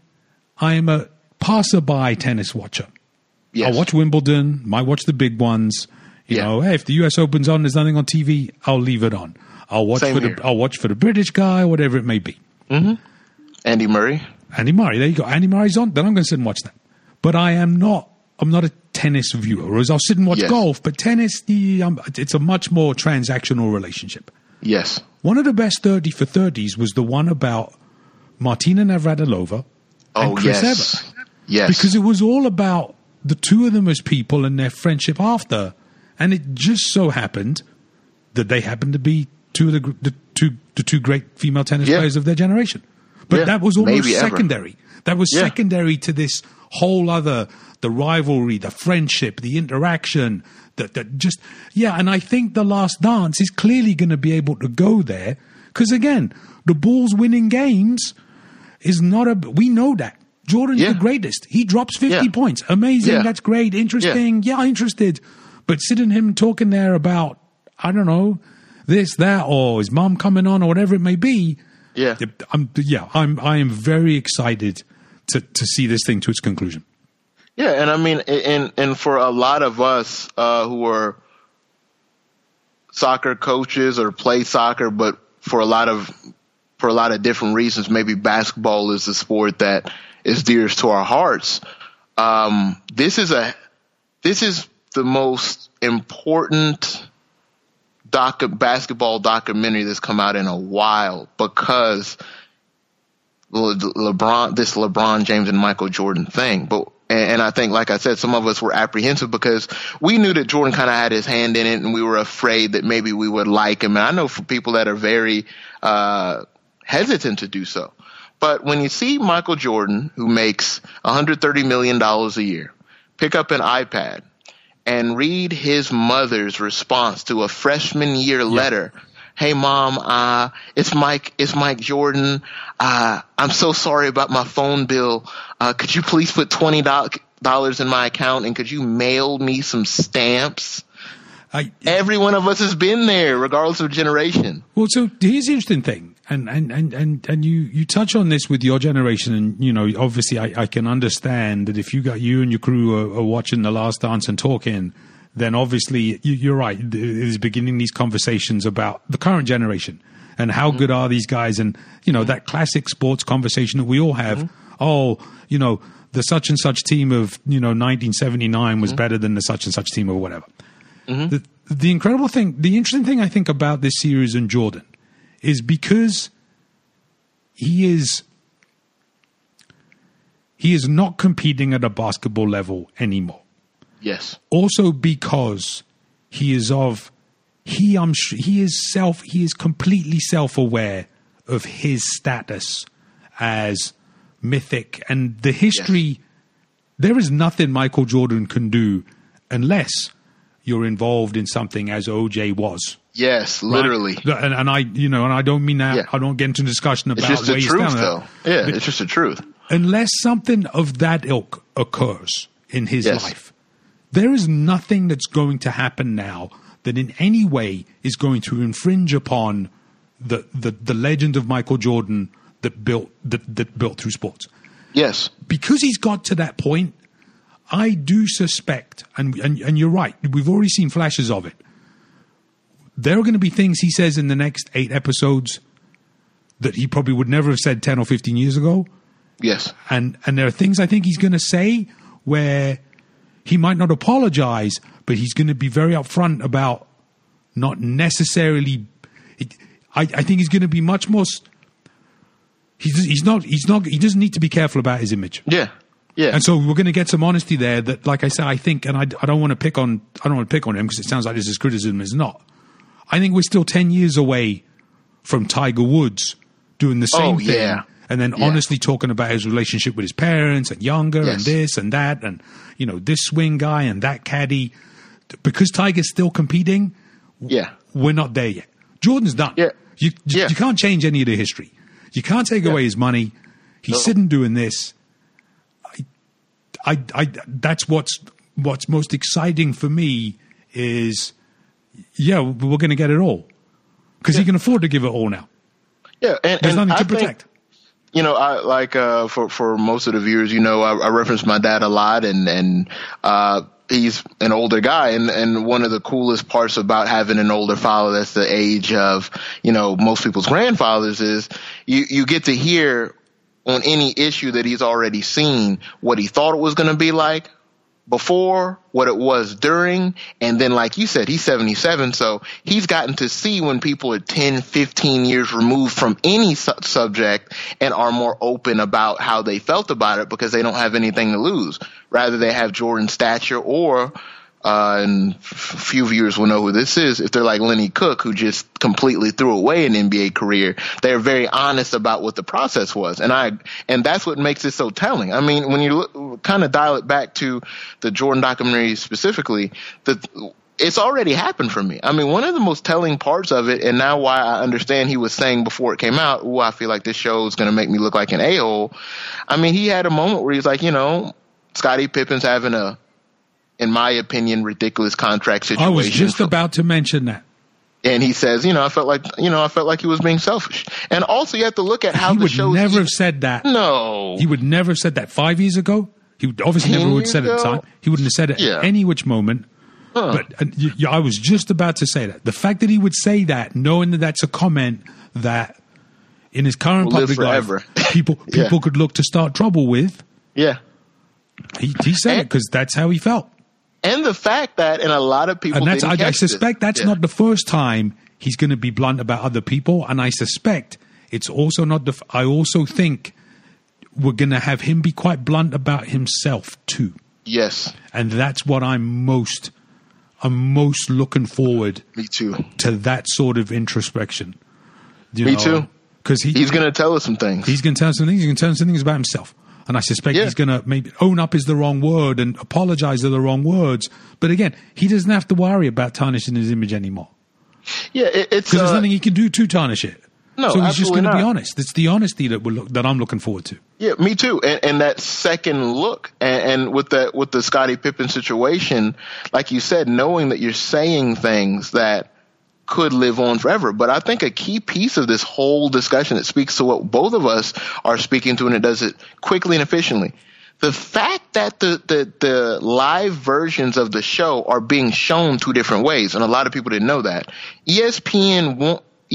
passerby tennis watcher. Yes. I'll watch Wimbledon, might watch the big ones. You know, hey, if the US Open's on, there's nothing on TV, I'll leave it on. I'll watch for the British guy, whatever it may be. Mm-hmm. Andy Murray, there you go. Andy Murray's on, then I'm going to sit and watch that. But I'm not a tennis viewer, whereas I'll sit and watch golf. But tennis, it's a much more transactional relationship. Yes. One of the best 30 for 30s was the one about Martina Navratilova and Chris Evert. Yes. Because it was all about the two of them as people and their friendship after. And it just so happened that they happened to be two of the two great female tennis players of their generation. But that was almost secondary. That was secondary to this whole other, the rivalry, the friendship, the interaction, and I think The Last Dance is clearly going to be able to go there. Because again, the Bulls winning games is we know that. Jordan's the greatest. He drops 50 points. Amazing. Yeah. That's great. Interesting. Yeah, interested. But sitting him talking there about, I don't know, this, that, or his mom coming on or whatever it may be. Yeah. I am very excited to see this thing to its conclusion. Yeah, and I mean, and for a lot of us who are soccer coaches or play soccer, but for a lot of different reasons, maybe basketball is the sport that is dearest to our hearts. This is the most important basketball documentary that's come out in a while, because LeBron James and Michael Jordan thing. And I think, like I said, some of us were apprehensive because we knew that Jordan kind of had his hand in it, and we were afraid that maybe we would like him. And I know for people that are very hesitant to do so. But when you see Michael Jordan, who makes $130 million a year, pick up an iPad and read his mother's response to a freshman year letter. Hey, Mom, it's Mike Jordan. I'm so sorry about my phone bill. Could you please put $20 in my account, and could you mail me some stamps? Every one of us has been there, regardless of generation. Well, so here's the interesting thing, and you touch on this with your generation, and you know, obviously, I can understand that if you and your crew are watching The Last Dance and talking, then obviously you're right. It's beginning these conversations about the current generation and how good are these guys, and you know that classic sports conversation that we all have. Oh, you know, the such and such team of 1979 was better than the such and such team or whatever. The incredible thing, the interesting thing I think about this series and Jordan is because he is not competing at a basketball level anymore. Yes. Also because he is completely self-aware of his status as mythic and the history. Yes. There is nothing Michael Jordan can do unless you're involved in something as OJ was. Yes, literally. Right? And I don't mean that. Yeah. I don't get into a discussion about it's just the truth, though. Yeah, but it's just the truth. Unless something of that ilk occurs in his life, there is nothing that's going to happen now that in any way is going to infringe upon the legend of Michael Jordan that built through sports. Yes. Because he's got to that point, I do suspect, and you're right, we've already seen flashes of it, there are going to be things he says in the next 8 episodes that he probably would never have said 10 or 15 years ago. Yes. And there are things I think he's going to say where he might not apologize, but he's going to be very upfront about not necessarily. I think he's going to be much more. He doesn't need to be careful about his image. Yeah. Yeah. And so we're going to get some honesty there that, like I said, I think, and I don't want to pick on him because it sounds like this is criticism. It's not. I think we're still 10 years away from Tiger Woods doing the same thing. Yeah. And then honestly talking about his relationship with his parents and younger and this and that and, you know, this swing guy and that caddy. Because Tiger's still competing, we're not there yet. Jordan's done. Yeah. You can't change any of the history. You can't take away his money. He's sitting doing this. That's what's most exciting for me is, we're going to get it all. Because he can afford to give it all now. Yeah. There's nothing to protect. You know, I like for most of the viewers, you know, I reference my dad a lot, and he's an older guy, and one of the coolest parts about having an older father that's the age of, you know, most people's grandfathers is you get to hear on any issue that he's already seen what he thought it was going to be like before, what it was during, and then like you said, he's 77, so he's gotten to see when people are 10, 15 years removed from any subject and are more open about how they felt about it because they don't have anything to lose. Rather, they have Jordan's stature or and few viewers will know who this is. If they're like Lenny Cook, who just completely threw away an NBA career, they're very honest about what the process was. And that's what makes it so telling. I mean, when you kind of dial it back to the Jordan documentary specifically, it's already happened for me. I mean, one of the most telling parts of it, and now why I understand he was saying before it came out, I feel like this show is going to make me look like an a-hole. I mean, he had a moment where he's like, you know, Scottie Pippen's having in my opinion, ridiculous contract situation. I was just about to mention that. And he says, I felt like he was being selfish. And also you have to look at how the show. He would never have said that. No. He would never have said that 5 years ago. He would obviously never would have said it at the time. He wouldn't have said it at any which moment. But I was just about to say that. The fact that he would say that, knowing that that's a comment that in his current public life, people could look to start trouble with. Yeah. He said it because that's how he felt. And the fact that, and a lot of people, and I suspect that's not the first time he's going to be blunt about other people, and I suspect it's also not. I also think we're going to have him be quite blunt about himself too. Yes, and that's what I'm most looking forward. Me too. To that sort of introspection. Me too. Because he's going to tell us some things. He's going to tell us some things. He's going to tell us some things about himself. And I suspect he's going to maybe own up is the wrong word and apologize are the wrong words. But again, he doesn't have to worry about tarnishing his image anymore. Yeah, it's because there's nothing he can do to tarnish it. No, so he's just going to be honest. It's the honesty that I'm looking forward to. Yeah, me too. And that second look, and with the Scottie Pippen situation, like you said, knowing that you're saying things that could live on forever. But I think a key piece of this whole discussion that speaks to what both of us are speaking to, and it does it quickly and efficiently, the fact that the live versions of the show are being shown two different ways, and a lot of people didn't know that. ESPN 1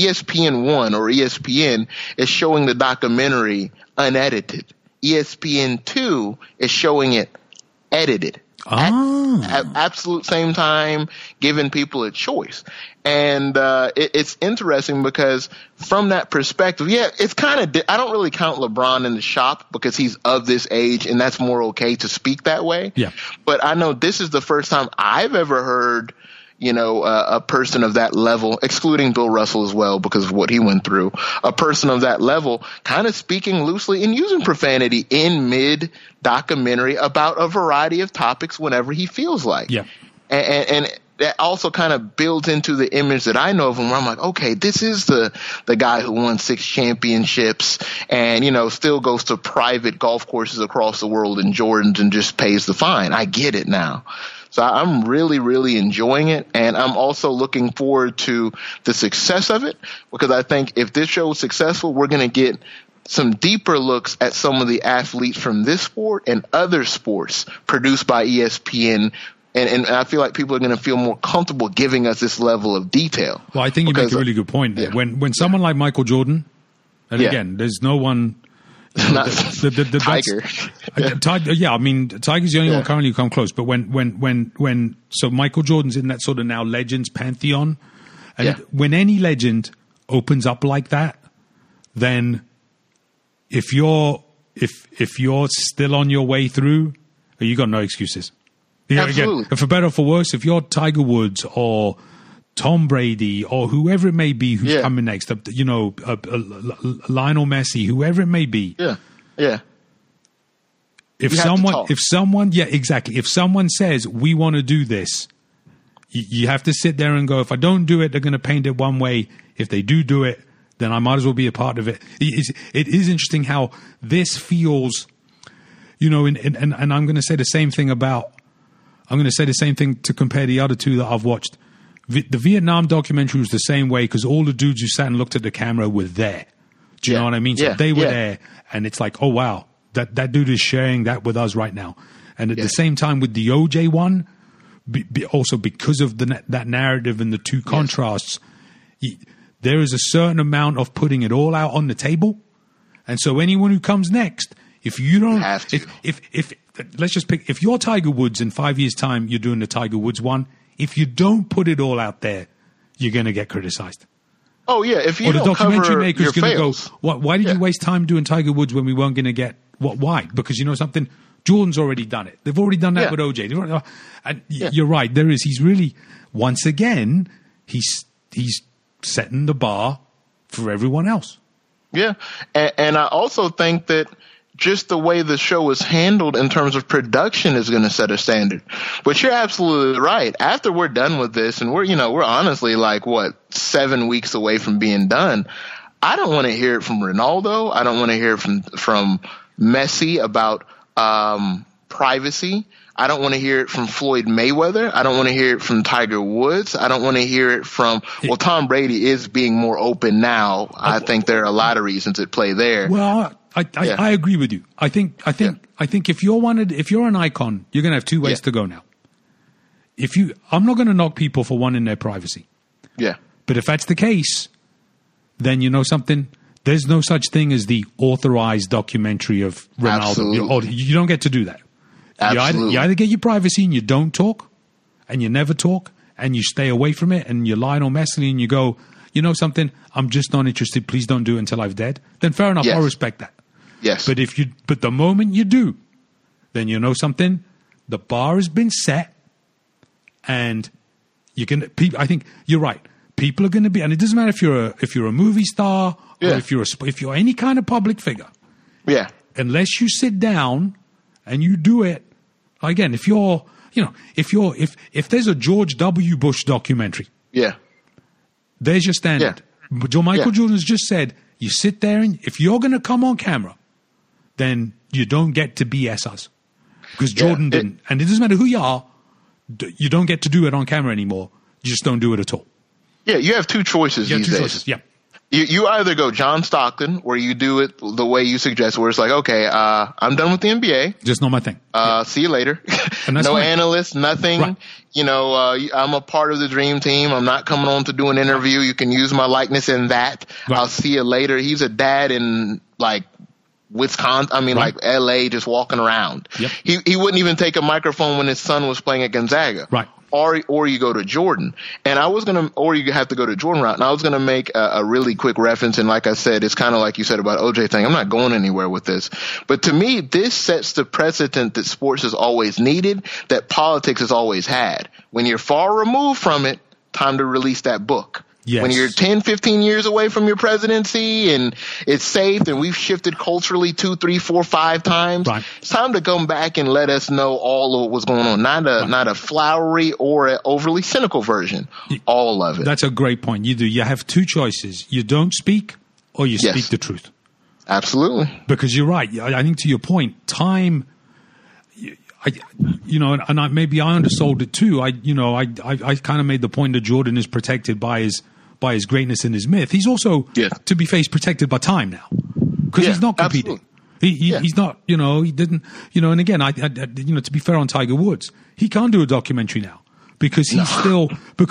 or ESPN is showing the documentary unedited. ESPN 2 is showing it edited. At absolute same time, giving people a choice. And it's interesting because from that perspective, it's kind of I don't really count LeBron in the shop because he's of this age and that's more okay to speak that way. Yeah. But I know this is the first time I've ever heard, a person of that level, excluding Bill Russell as well because of what he went through, a person of that level kind of speaking loosely and using profanity in mid-documentary about a variety of topics whenever he feels like. Yeah. And that also kind of builds into the image that I know of him where I'm like, okay, this is the guy who won 6 championships and, still goes to private golf courses across the world in Jordans and just pays the fine. I get it now. So I'm really, really enjoying it. And I'm also looking forward to the success of it because I think if this show is successful, we're going to get some deeper looks at some of the athletes from this sport and other sports produced by ESPN And I feel like people are going to feel more comfortable giving us this level of detail. Well, I think you make a really good point there. Yeah. When someone like Michael Jordan, and again, there's no one. Not Tiger. Yeah, I mean, Tiger's the only one currently who come close. But when so Michael Jordan's in that sort of now legends pantheon, and when any legend opens up like that, then if you're still on your way through, you got no excuses. Absolutely. Again, for better or for worse, if you're Tiger Woods or Tom Brady or whoever it may be who's coming next, Lionel Messi, whoever it may be. Yeah. If someone says we want to do this, you have to sit there and go, if I don't do it, they're going to paint it one way. If they do it, then I might as well be a part of it. It is interesting how this feels, and I'm going to say the same thing to compare the other two that I've watched. The Vietnam documentary was the same way because all the dudes who sat and looked at the camera were there. Do you know what I mean? So they were there, and it's like, oh, wow, that dude is sharing that with us right now. And at the same time with the OJ one, also because of that narrative and the two contrasts, there is a certain amount of putting it all out on the table. And so anyone who comes next, if you don't have to, if let's just pick, if you're Tiger Woods in 5 years' time, you're doing the Tiger Woods one. If you don't put it all out there, you're going to get criticized. Oh yeah, if you or the don't documentary cover maker's going to go, why did you waste time doing Tiger Woods when we weren't going to get what? Why? Because you know something, Jordan's already done it. They've already done that with OJ. And you're right. There is. He's really once again he's setting the bar for everyone else. Yeah, and I also think that just the way the show is handled in terms of production is going to set a standard. But you're absolutely right. After we're done with this, and we're honestly like 7 weeks away from being done. I don't want to hear it from Ronaldo. I don't want to hear it from Messi about privacy. I don't want to hear it from Floyd Mayweather. I don't want to hear it from Tiger Woods. I don't want to hear it from, Tom Brady is being more open now. I think there are a lot of reasons at play there. Well, I agree with you. I think if you're an icon, you're going to have two ways to go now. I'm not going to knock people for wanting their privacy. Yeah. But if that's the case, then you know something, there's no such thing as the authorized documentary of Ronaldo. You don't get to do that. You either get your privacy and you don't talk, and you never talk, and you stay away from it, and you lie on Messi and you go, you know something, I'm just not interested. Please don't do it until I'm dead. Then fair enough, I'll respect that. Yes. But the moment you do, then you know something, the bar has been set, and I think you're right. People are going to be, and it doesn't matter if you're a movie star or if you're any kind of public figure. Yeah. Unless you sit down and you do it again. If there's a George W. Bush documentary, there's your standard. Yeah. Michael Jordan's just said, you sit there and if you're going to come on camera, then you don't get to BS us because Jordan didn't. And it doesn't matter who you are, you don't get to do it on camera anymore. You just don't do it at all. Yeah, you have two choices these days. Choices. Yeah. You either go John Stockton, where you do it the way you suggest, where it's like, okay, I'm done with the NBA. Just not my thing. See you later. No analyst, nothing. Right. I'm a part of the dream team. I'm not coming on to do an interview. You can use my likeness in that. Right. I'll see you later. He's a dad in Wisconsin, like LA, just walking around. Yep. He wouldn't even take a microphone when his son was playing at Gonzaga. Right. Or you go to Jordan. Or you have to go to Jordan route. And I was going to make a really quick reference. And like I said, it's kind of like you said about OJ thing. I'm not going anywhere with this. But to me, this sets the precedent that sports has always needed, that politics has always had. When you're far removed from it, time to release that book. Yes. When you're 10, 15 years away from your presidency and it's safe and we've shifted culturally 2, 3, 4, 5 times, it's time to come back and let us know all of what's going on. Not a flowery or an overly cynical version. All of it. That's a great point. You have two choices. You don't speak or you speak the truth. Absolutely. Because you're right. I think to your point, time, maybe I undersold it too. I kind of made the point that Jordan is protected by his greatness and his myth. He's also, to be faced, protected by time now because he's not competing. He's not, he didn't, and again, to be fair on Tiger Woods, he can't do a documentary now because he still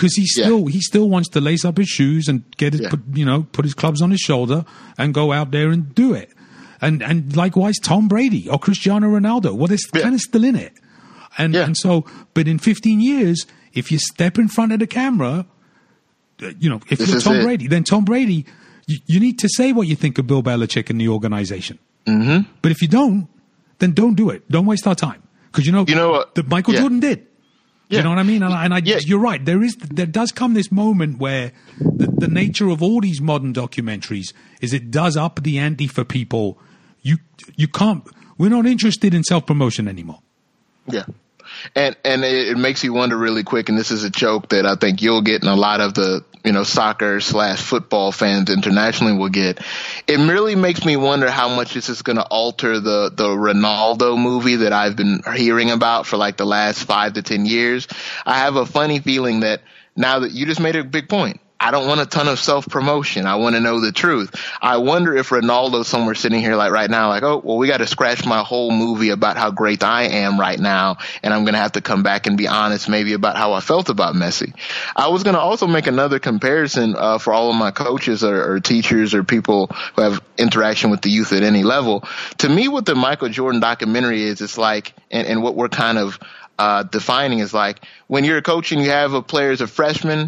wants to lace up his shoes and put his clubs on his shoulder and go out there and do it. And likewise, Tom Brady or Cristiano Ronaldo, well, they're kind of still in it. And so, but in 15 years, if you step in front of the camera, if you're Tom Brady, then Tom Brady, you need to say what you think of Bill Belichick and the organization. Mm-hmm. But if you don't, then don't do it. Don't waste our time. Because that Michael Jordan did. Yeah. You know what I mean? You're right. There does come this moment where the nature of all these modern documentaries is it does up the ante for people. You can't. We're not interested in self-promotion anymore. Yeah. And it makes you wonder really quick, and this is a joke that I think you'll get and a lot of the, soccer/football fans internationally will get. It really makes me wonder how much this is going to alter the Ronaldo movie that I've been hearing about for like the last 5 to 10 years. I have a funny feeling that now that you just made a big point, I don't want a ton of self-promotion. I want to know the truth. I wonder if Ronaldo's somewhere sitting here like right now, like, oh, well, we got to scratch my whole movie about how great I am right now, and I'm going to have to come back and be honest maybe about how I felt about Messi. I was going to also make another comparison for all of my coaches or teachers or people who have interaction with the youth at any level. To me, what the Michael Jordan documentary is, it's like, and what we're kind of defining is like when you're a coach and you have a player as a freshman,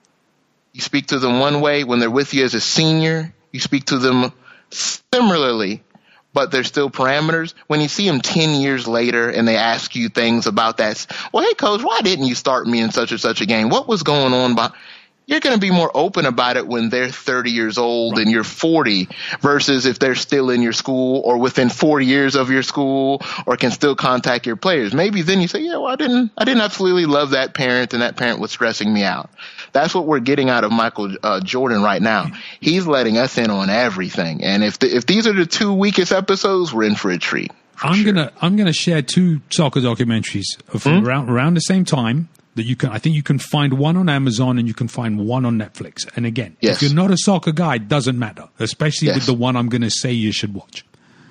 you speak to them one way. When they're with you as a senior, you speak to them similarly, but there's still parameters. When you see them 10 years later and they ask you things about that, well, hey, coach, why didn't you start me in such and such a game? What was going on? You're going to be more open about it when they're 30 years old and you're 40 versus if they're still in your school or within 4 years of your school or can still contact your players. Maybe then you say, yeah, well, I didn't absolutely love that parent and that parent was stressing me out. That's what we're getting out of Michael Jordan right now. He's letting us in on everything. And if these are the 2 weakest episodes, we're in for a treat. I'm gonna share 2 soccer documentaries from around the same time. I think you can find one on Amazon and you can find one on Netflix. And again, if you're not a soccer guy, it doesn't matter, especially with the one I'm going to say you should watch.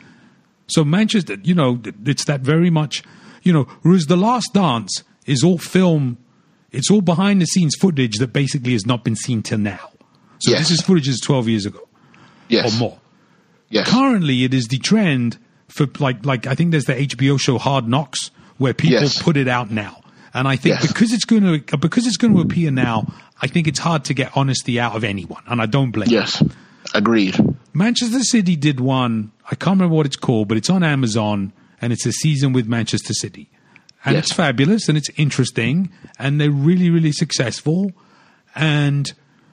So Manchester, it's that very much, whereas The Last Dance is all film, it's all behind the scenes footage that basically has not been seen till now. So this is footage that's 12 years ago or more. Yes. Currently, it is the trend for like I think there's the HBO show Hard Knocks where people put it out now. And I think because it's going to appear now, I think it's hard to get honesty out of anyone, and I don't blame. Yes, agreed. Manchester City did one. I can't remember what it's called, but it's on Amazon, and it's a season with Manchester City, and it's fabulous and it's interesting, and they're really, really successful, and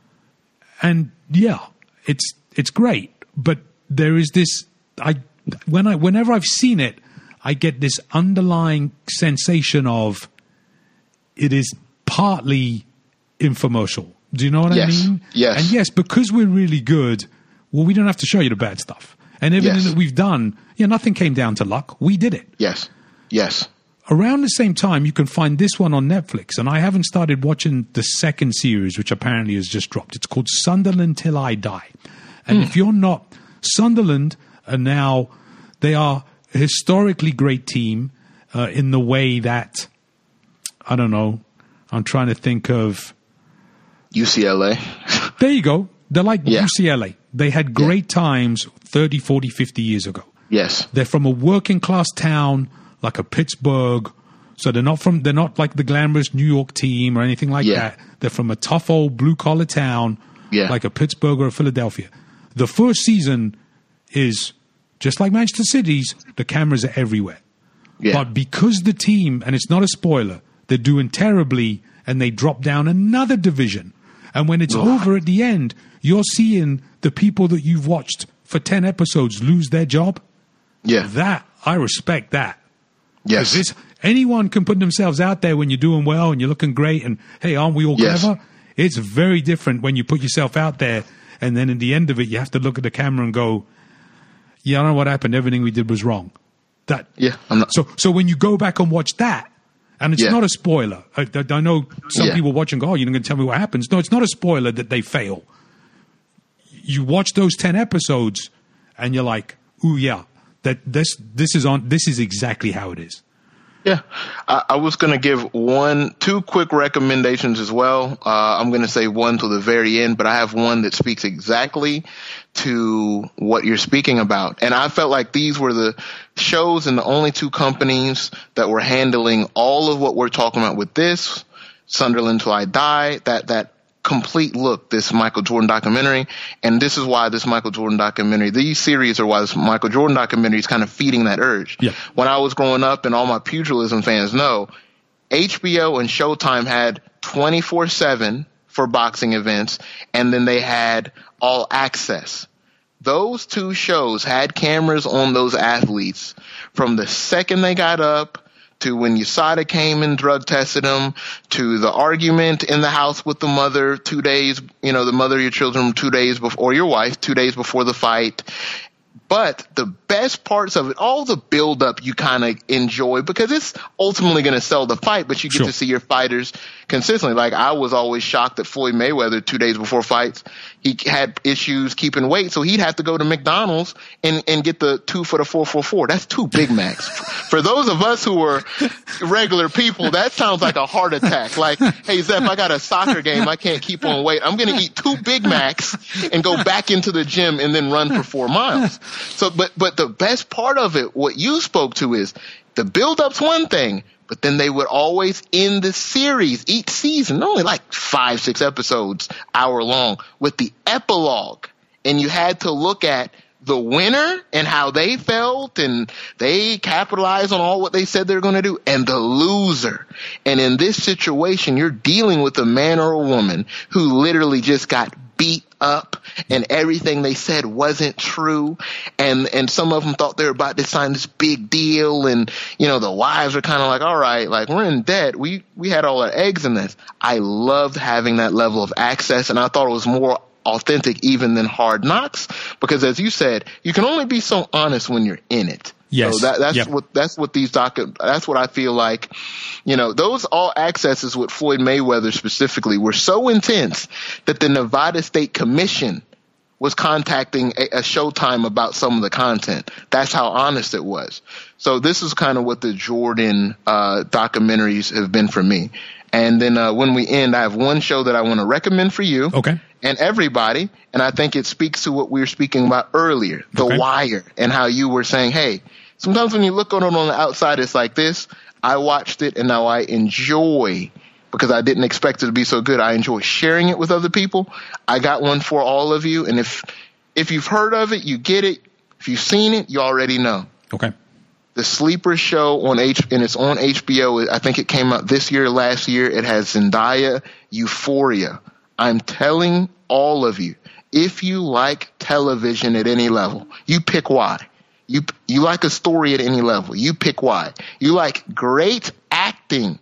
it's great. But there is this. Whenever I've seen it, I get this underlying sensation of. It is partly infomercial. Do you know what I mean? Yes. And yes, because we're really good, well, we don't have to show you the bad stuff. And everything that we've done, nothing came down to luck. We did it. Yes. Yes. Around the same time, you can find this one on Netflix. And I haven't started watching the second series, which apparently has just dropped. It's called Sunderland Till I Die. And if you're not, Sunderland they are a historically great team in the way that, I don't know. I'm trying to think of UCLA. There you go. They're like UCLA. They had great times 30, 40, 50 years ago. Yes. They're from a working class town like a Pittsburgh. So they're not like the glamorous New York team or anything like that. They're from a tough old blue collar town like a Pittsburgh or a Philadelphia. The first season is just like Manchester City's, the cameras are everywhere. Yeah. But because the team, and it's not a spoiler, they're doing terribly, and they drop down another division. And when it's over at the end, you're seeing the people that you've watched for 10 episodes lose their job. Yeah. I respect that. Yes. Anyone can put themselves out there when you're doing well and you're looking great and, hey, aren't we all clever? It's very different when you put yourself out there and then at the end of it, you have to look at the camera and go, I don't know what happened. Everything we did was wrong. So when you go back and watch that, and it's not a spoiler. I know some people watching go, you're not going to tell me what happens. No, it's not a spoiler that they fail. You watch those 10 episodes and you're like, ooh, yeah, that this is exactly how it is. Yeah, I was going to give two quick recommendations as well. I'm going to say one to the very end, but I have one that speaks exactly to what you're speaking about. And I felt like these were the shows and the only two companies that were handling all of what we're talking about with this, Sunderland Till I Die, that complete look, this Michael Jordan documentary. And this is why this Michael Jordan documentary, these series are why this Michael Jordan documentary is kind of feeding that urge. Yeah. When I was growing up, and all my pugilism fans know, HBO and Showtime had 24/7 for boxing events, and then they had All Access. Those two shows had cameras on those athletes from the second they got up to when USADA came and drug tested them, to the argument in the house with the mother 2 days, the mother of your children 2 days before, or your wife 2 days before the fight. But the best parts of it, all the buildup you kind of enjoy because it's ultimately going to sell the fight, but you get to see your fighters consistently. Like I was always shocked that Floyd Mayweather 2 days before fights, he had issues keeping weight, so he'd have to go to McDonald's and get the 2 for the 444. That's 2 Big Macs. For those of us who are regular people, that sounds like a heart attack. Like, hey, Zeph, I got a soccer game. I can't keep on weight. I'm going to eat 2 Big Macs and go back into the gym and then run for 4 miles. So, but the best part of it, what you spoke to is the build-up's one thing, but then they would always end the series, each season, only like 5-6 episodes, hour long, with the epilogue. And you had to look at the winner and how they felt, and they capitalized on all what they said they were going to do, and the loser. And in this situation, you're dealing with a man or a woman who literally just got beat up and everything they said wasn't true. And some of them thought they were about to sign this big deal. And, the wives are kind of like, all right, like we're in debt. We had all our eggs in this. I loved having that level of access. And I thought it was more authentic even than Hard Knocks, because as you said, you can only be so honest when you're in it. Yes. So that's what these that's what I feel like, those All Accesses with Floyd Mayweather specifically were so intense that the Nevada State Commission was contacting a Showtime about some of the content. That's how honest it was. So this is kind of what the Jordan documentaries have been for me. And then when we end, I have one show that I want to recommend for you. Okay. And everybody, and I think it speaks to what we were speaking about earlier, The Wire, and how you were saying, hey, sometimes when you look on it on the outside, it's like this. I watched it, and now I enjoy, because I didn't expect it to be so good, I enjoy sharing it with other people. I got one for all of you, and if you've heard of it, you get it. If you've seen it, you already know. Okay. The Sleeper Show and it's on HBO. I think it came out this year, last year. It has Zendaya, Euphoria. I'm telling all of you, if you like television at any level, you pick why. You like a story at any level, you pick why. You like great acting,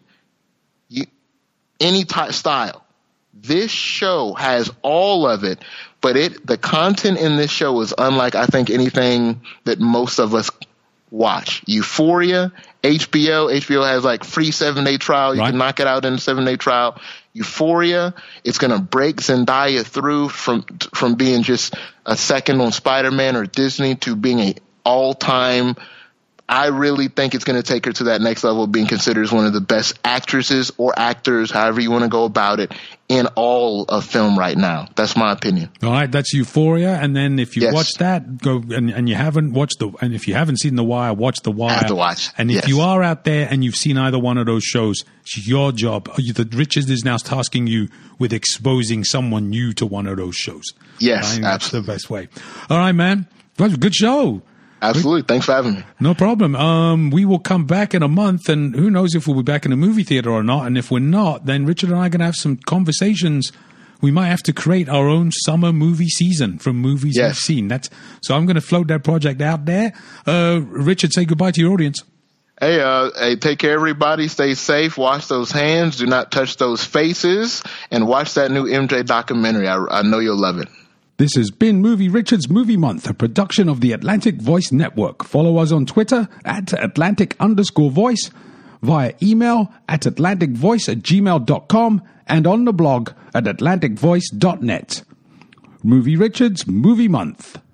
any type style. This show has all of it, but the content in this show is unlike, I think, anything that most of us watch. Euphoria, HBO has like free 7-day trial. You can knock it out in a 7-day trial. Euphoria, it's going to break Zendaya through from being just a second on Spider-Man or Disney to being a all-time. I really think it's going to take her to that next level of being considered as one of the best actresses or actors, however you want to go about it, in all of film right now. That's my opinion. All right, that's Euphoria. And then if you watch that, go and you haven't watched and if you haven't seen The Wire, watch The Wire. Have to watch. And if you are out there and you've seen either one of those shows, it's your job. Richard is now tasking you with exposing someone new to one of those shows. Yes, I think that's the best way. All right, man. That was a good show. Absolutely. Thanks for having me. No problem. We will come back in a month, and who knows if we'll be back in the movie theater or not. And if we're not, then Richard and I are going to have some conversations. We might have to create our own summer movie season from movies we've seen. So I'm going to float that project out there. Richard, say goodbye to your audience. Hey, take care, everybody. Stay safe. Wash those hands. Do not touch those faces. And watch that new MJ documentary. I know you'll love it. This has been Movie Richard's Movie Month, a production of the Atlantic Voice Network. Follow us on Twitter at Atlantic_voice, via email at atlanticvoice@gmail.com, and on the blog at atlanticvoice.net. Movie Richard's Movie Month.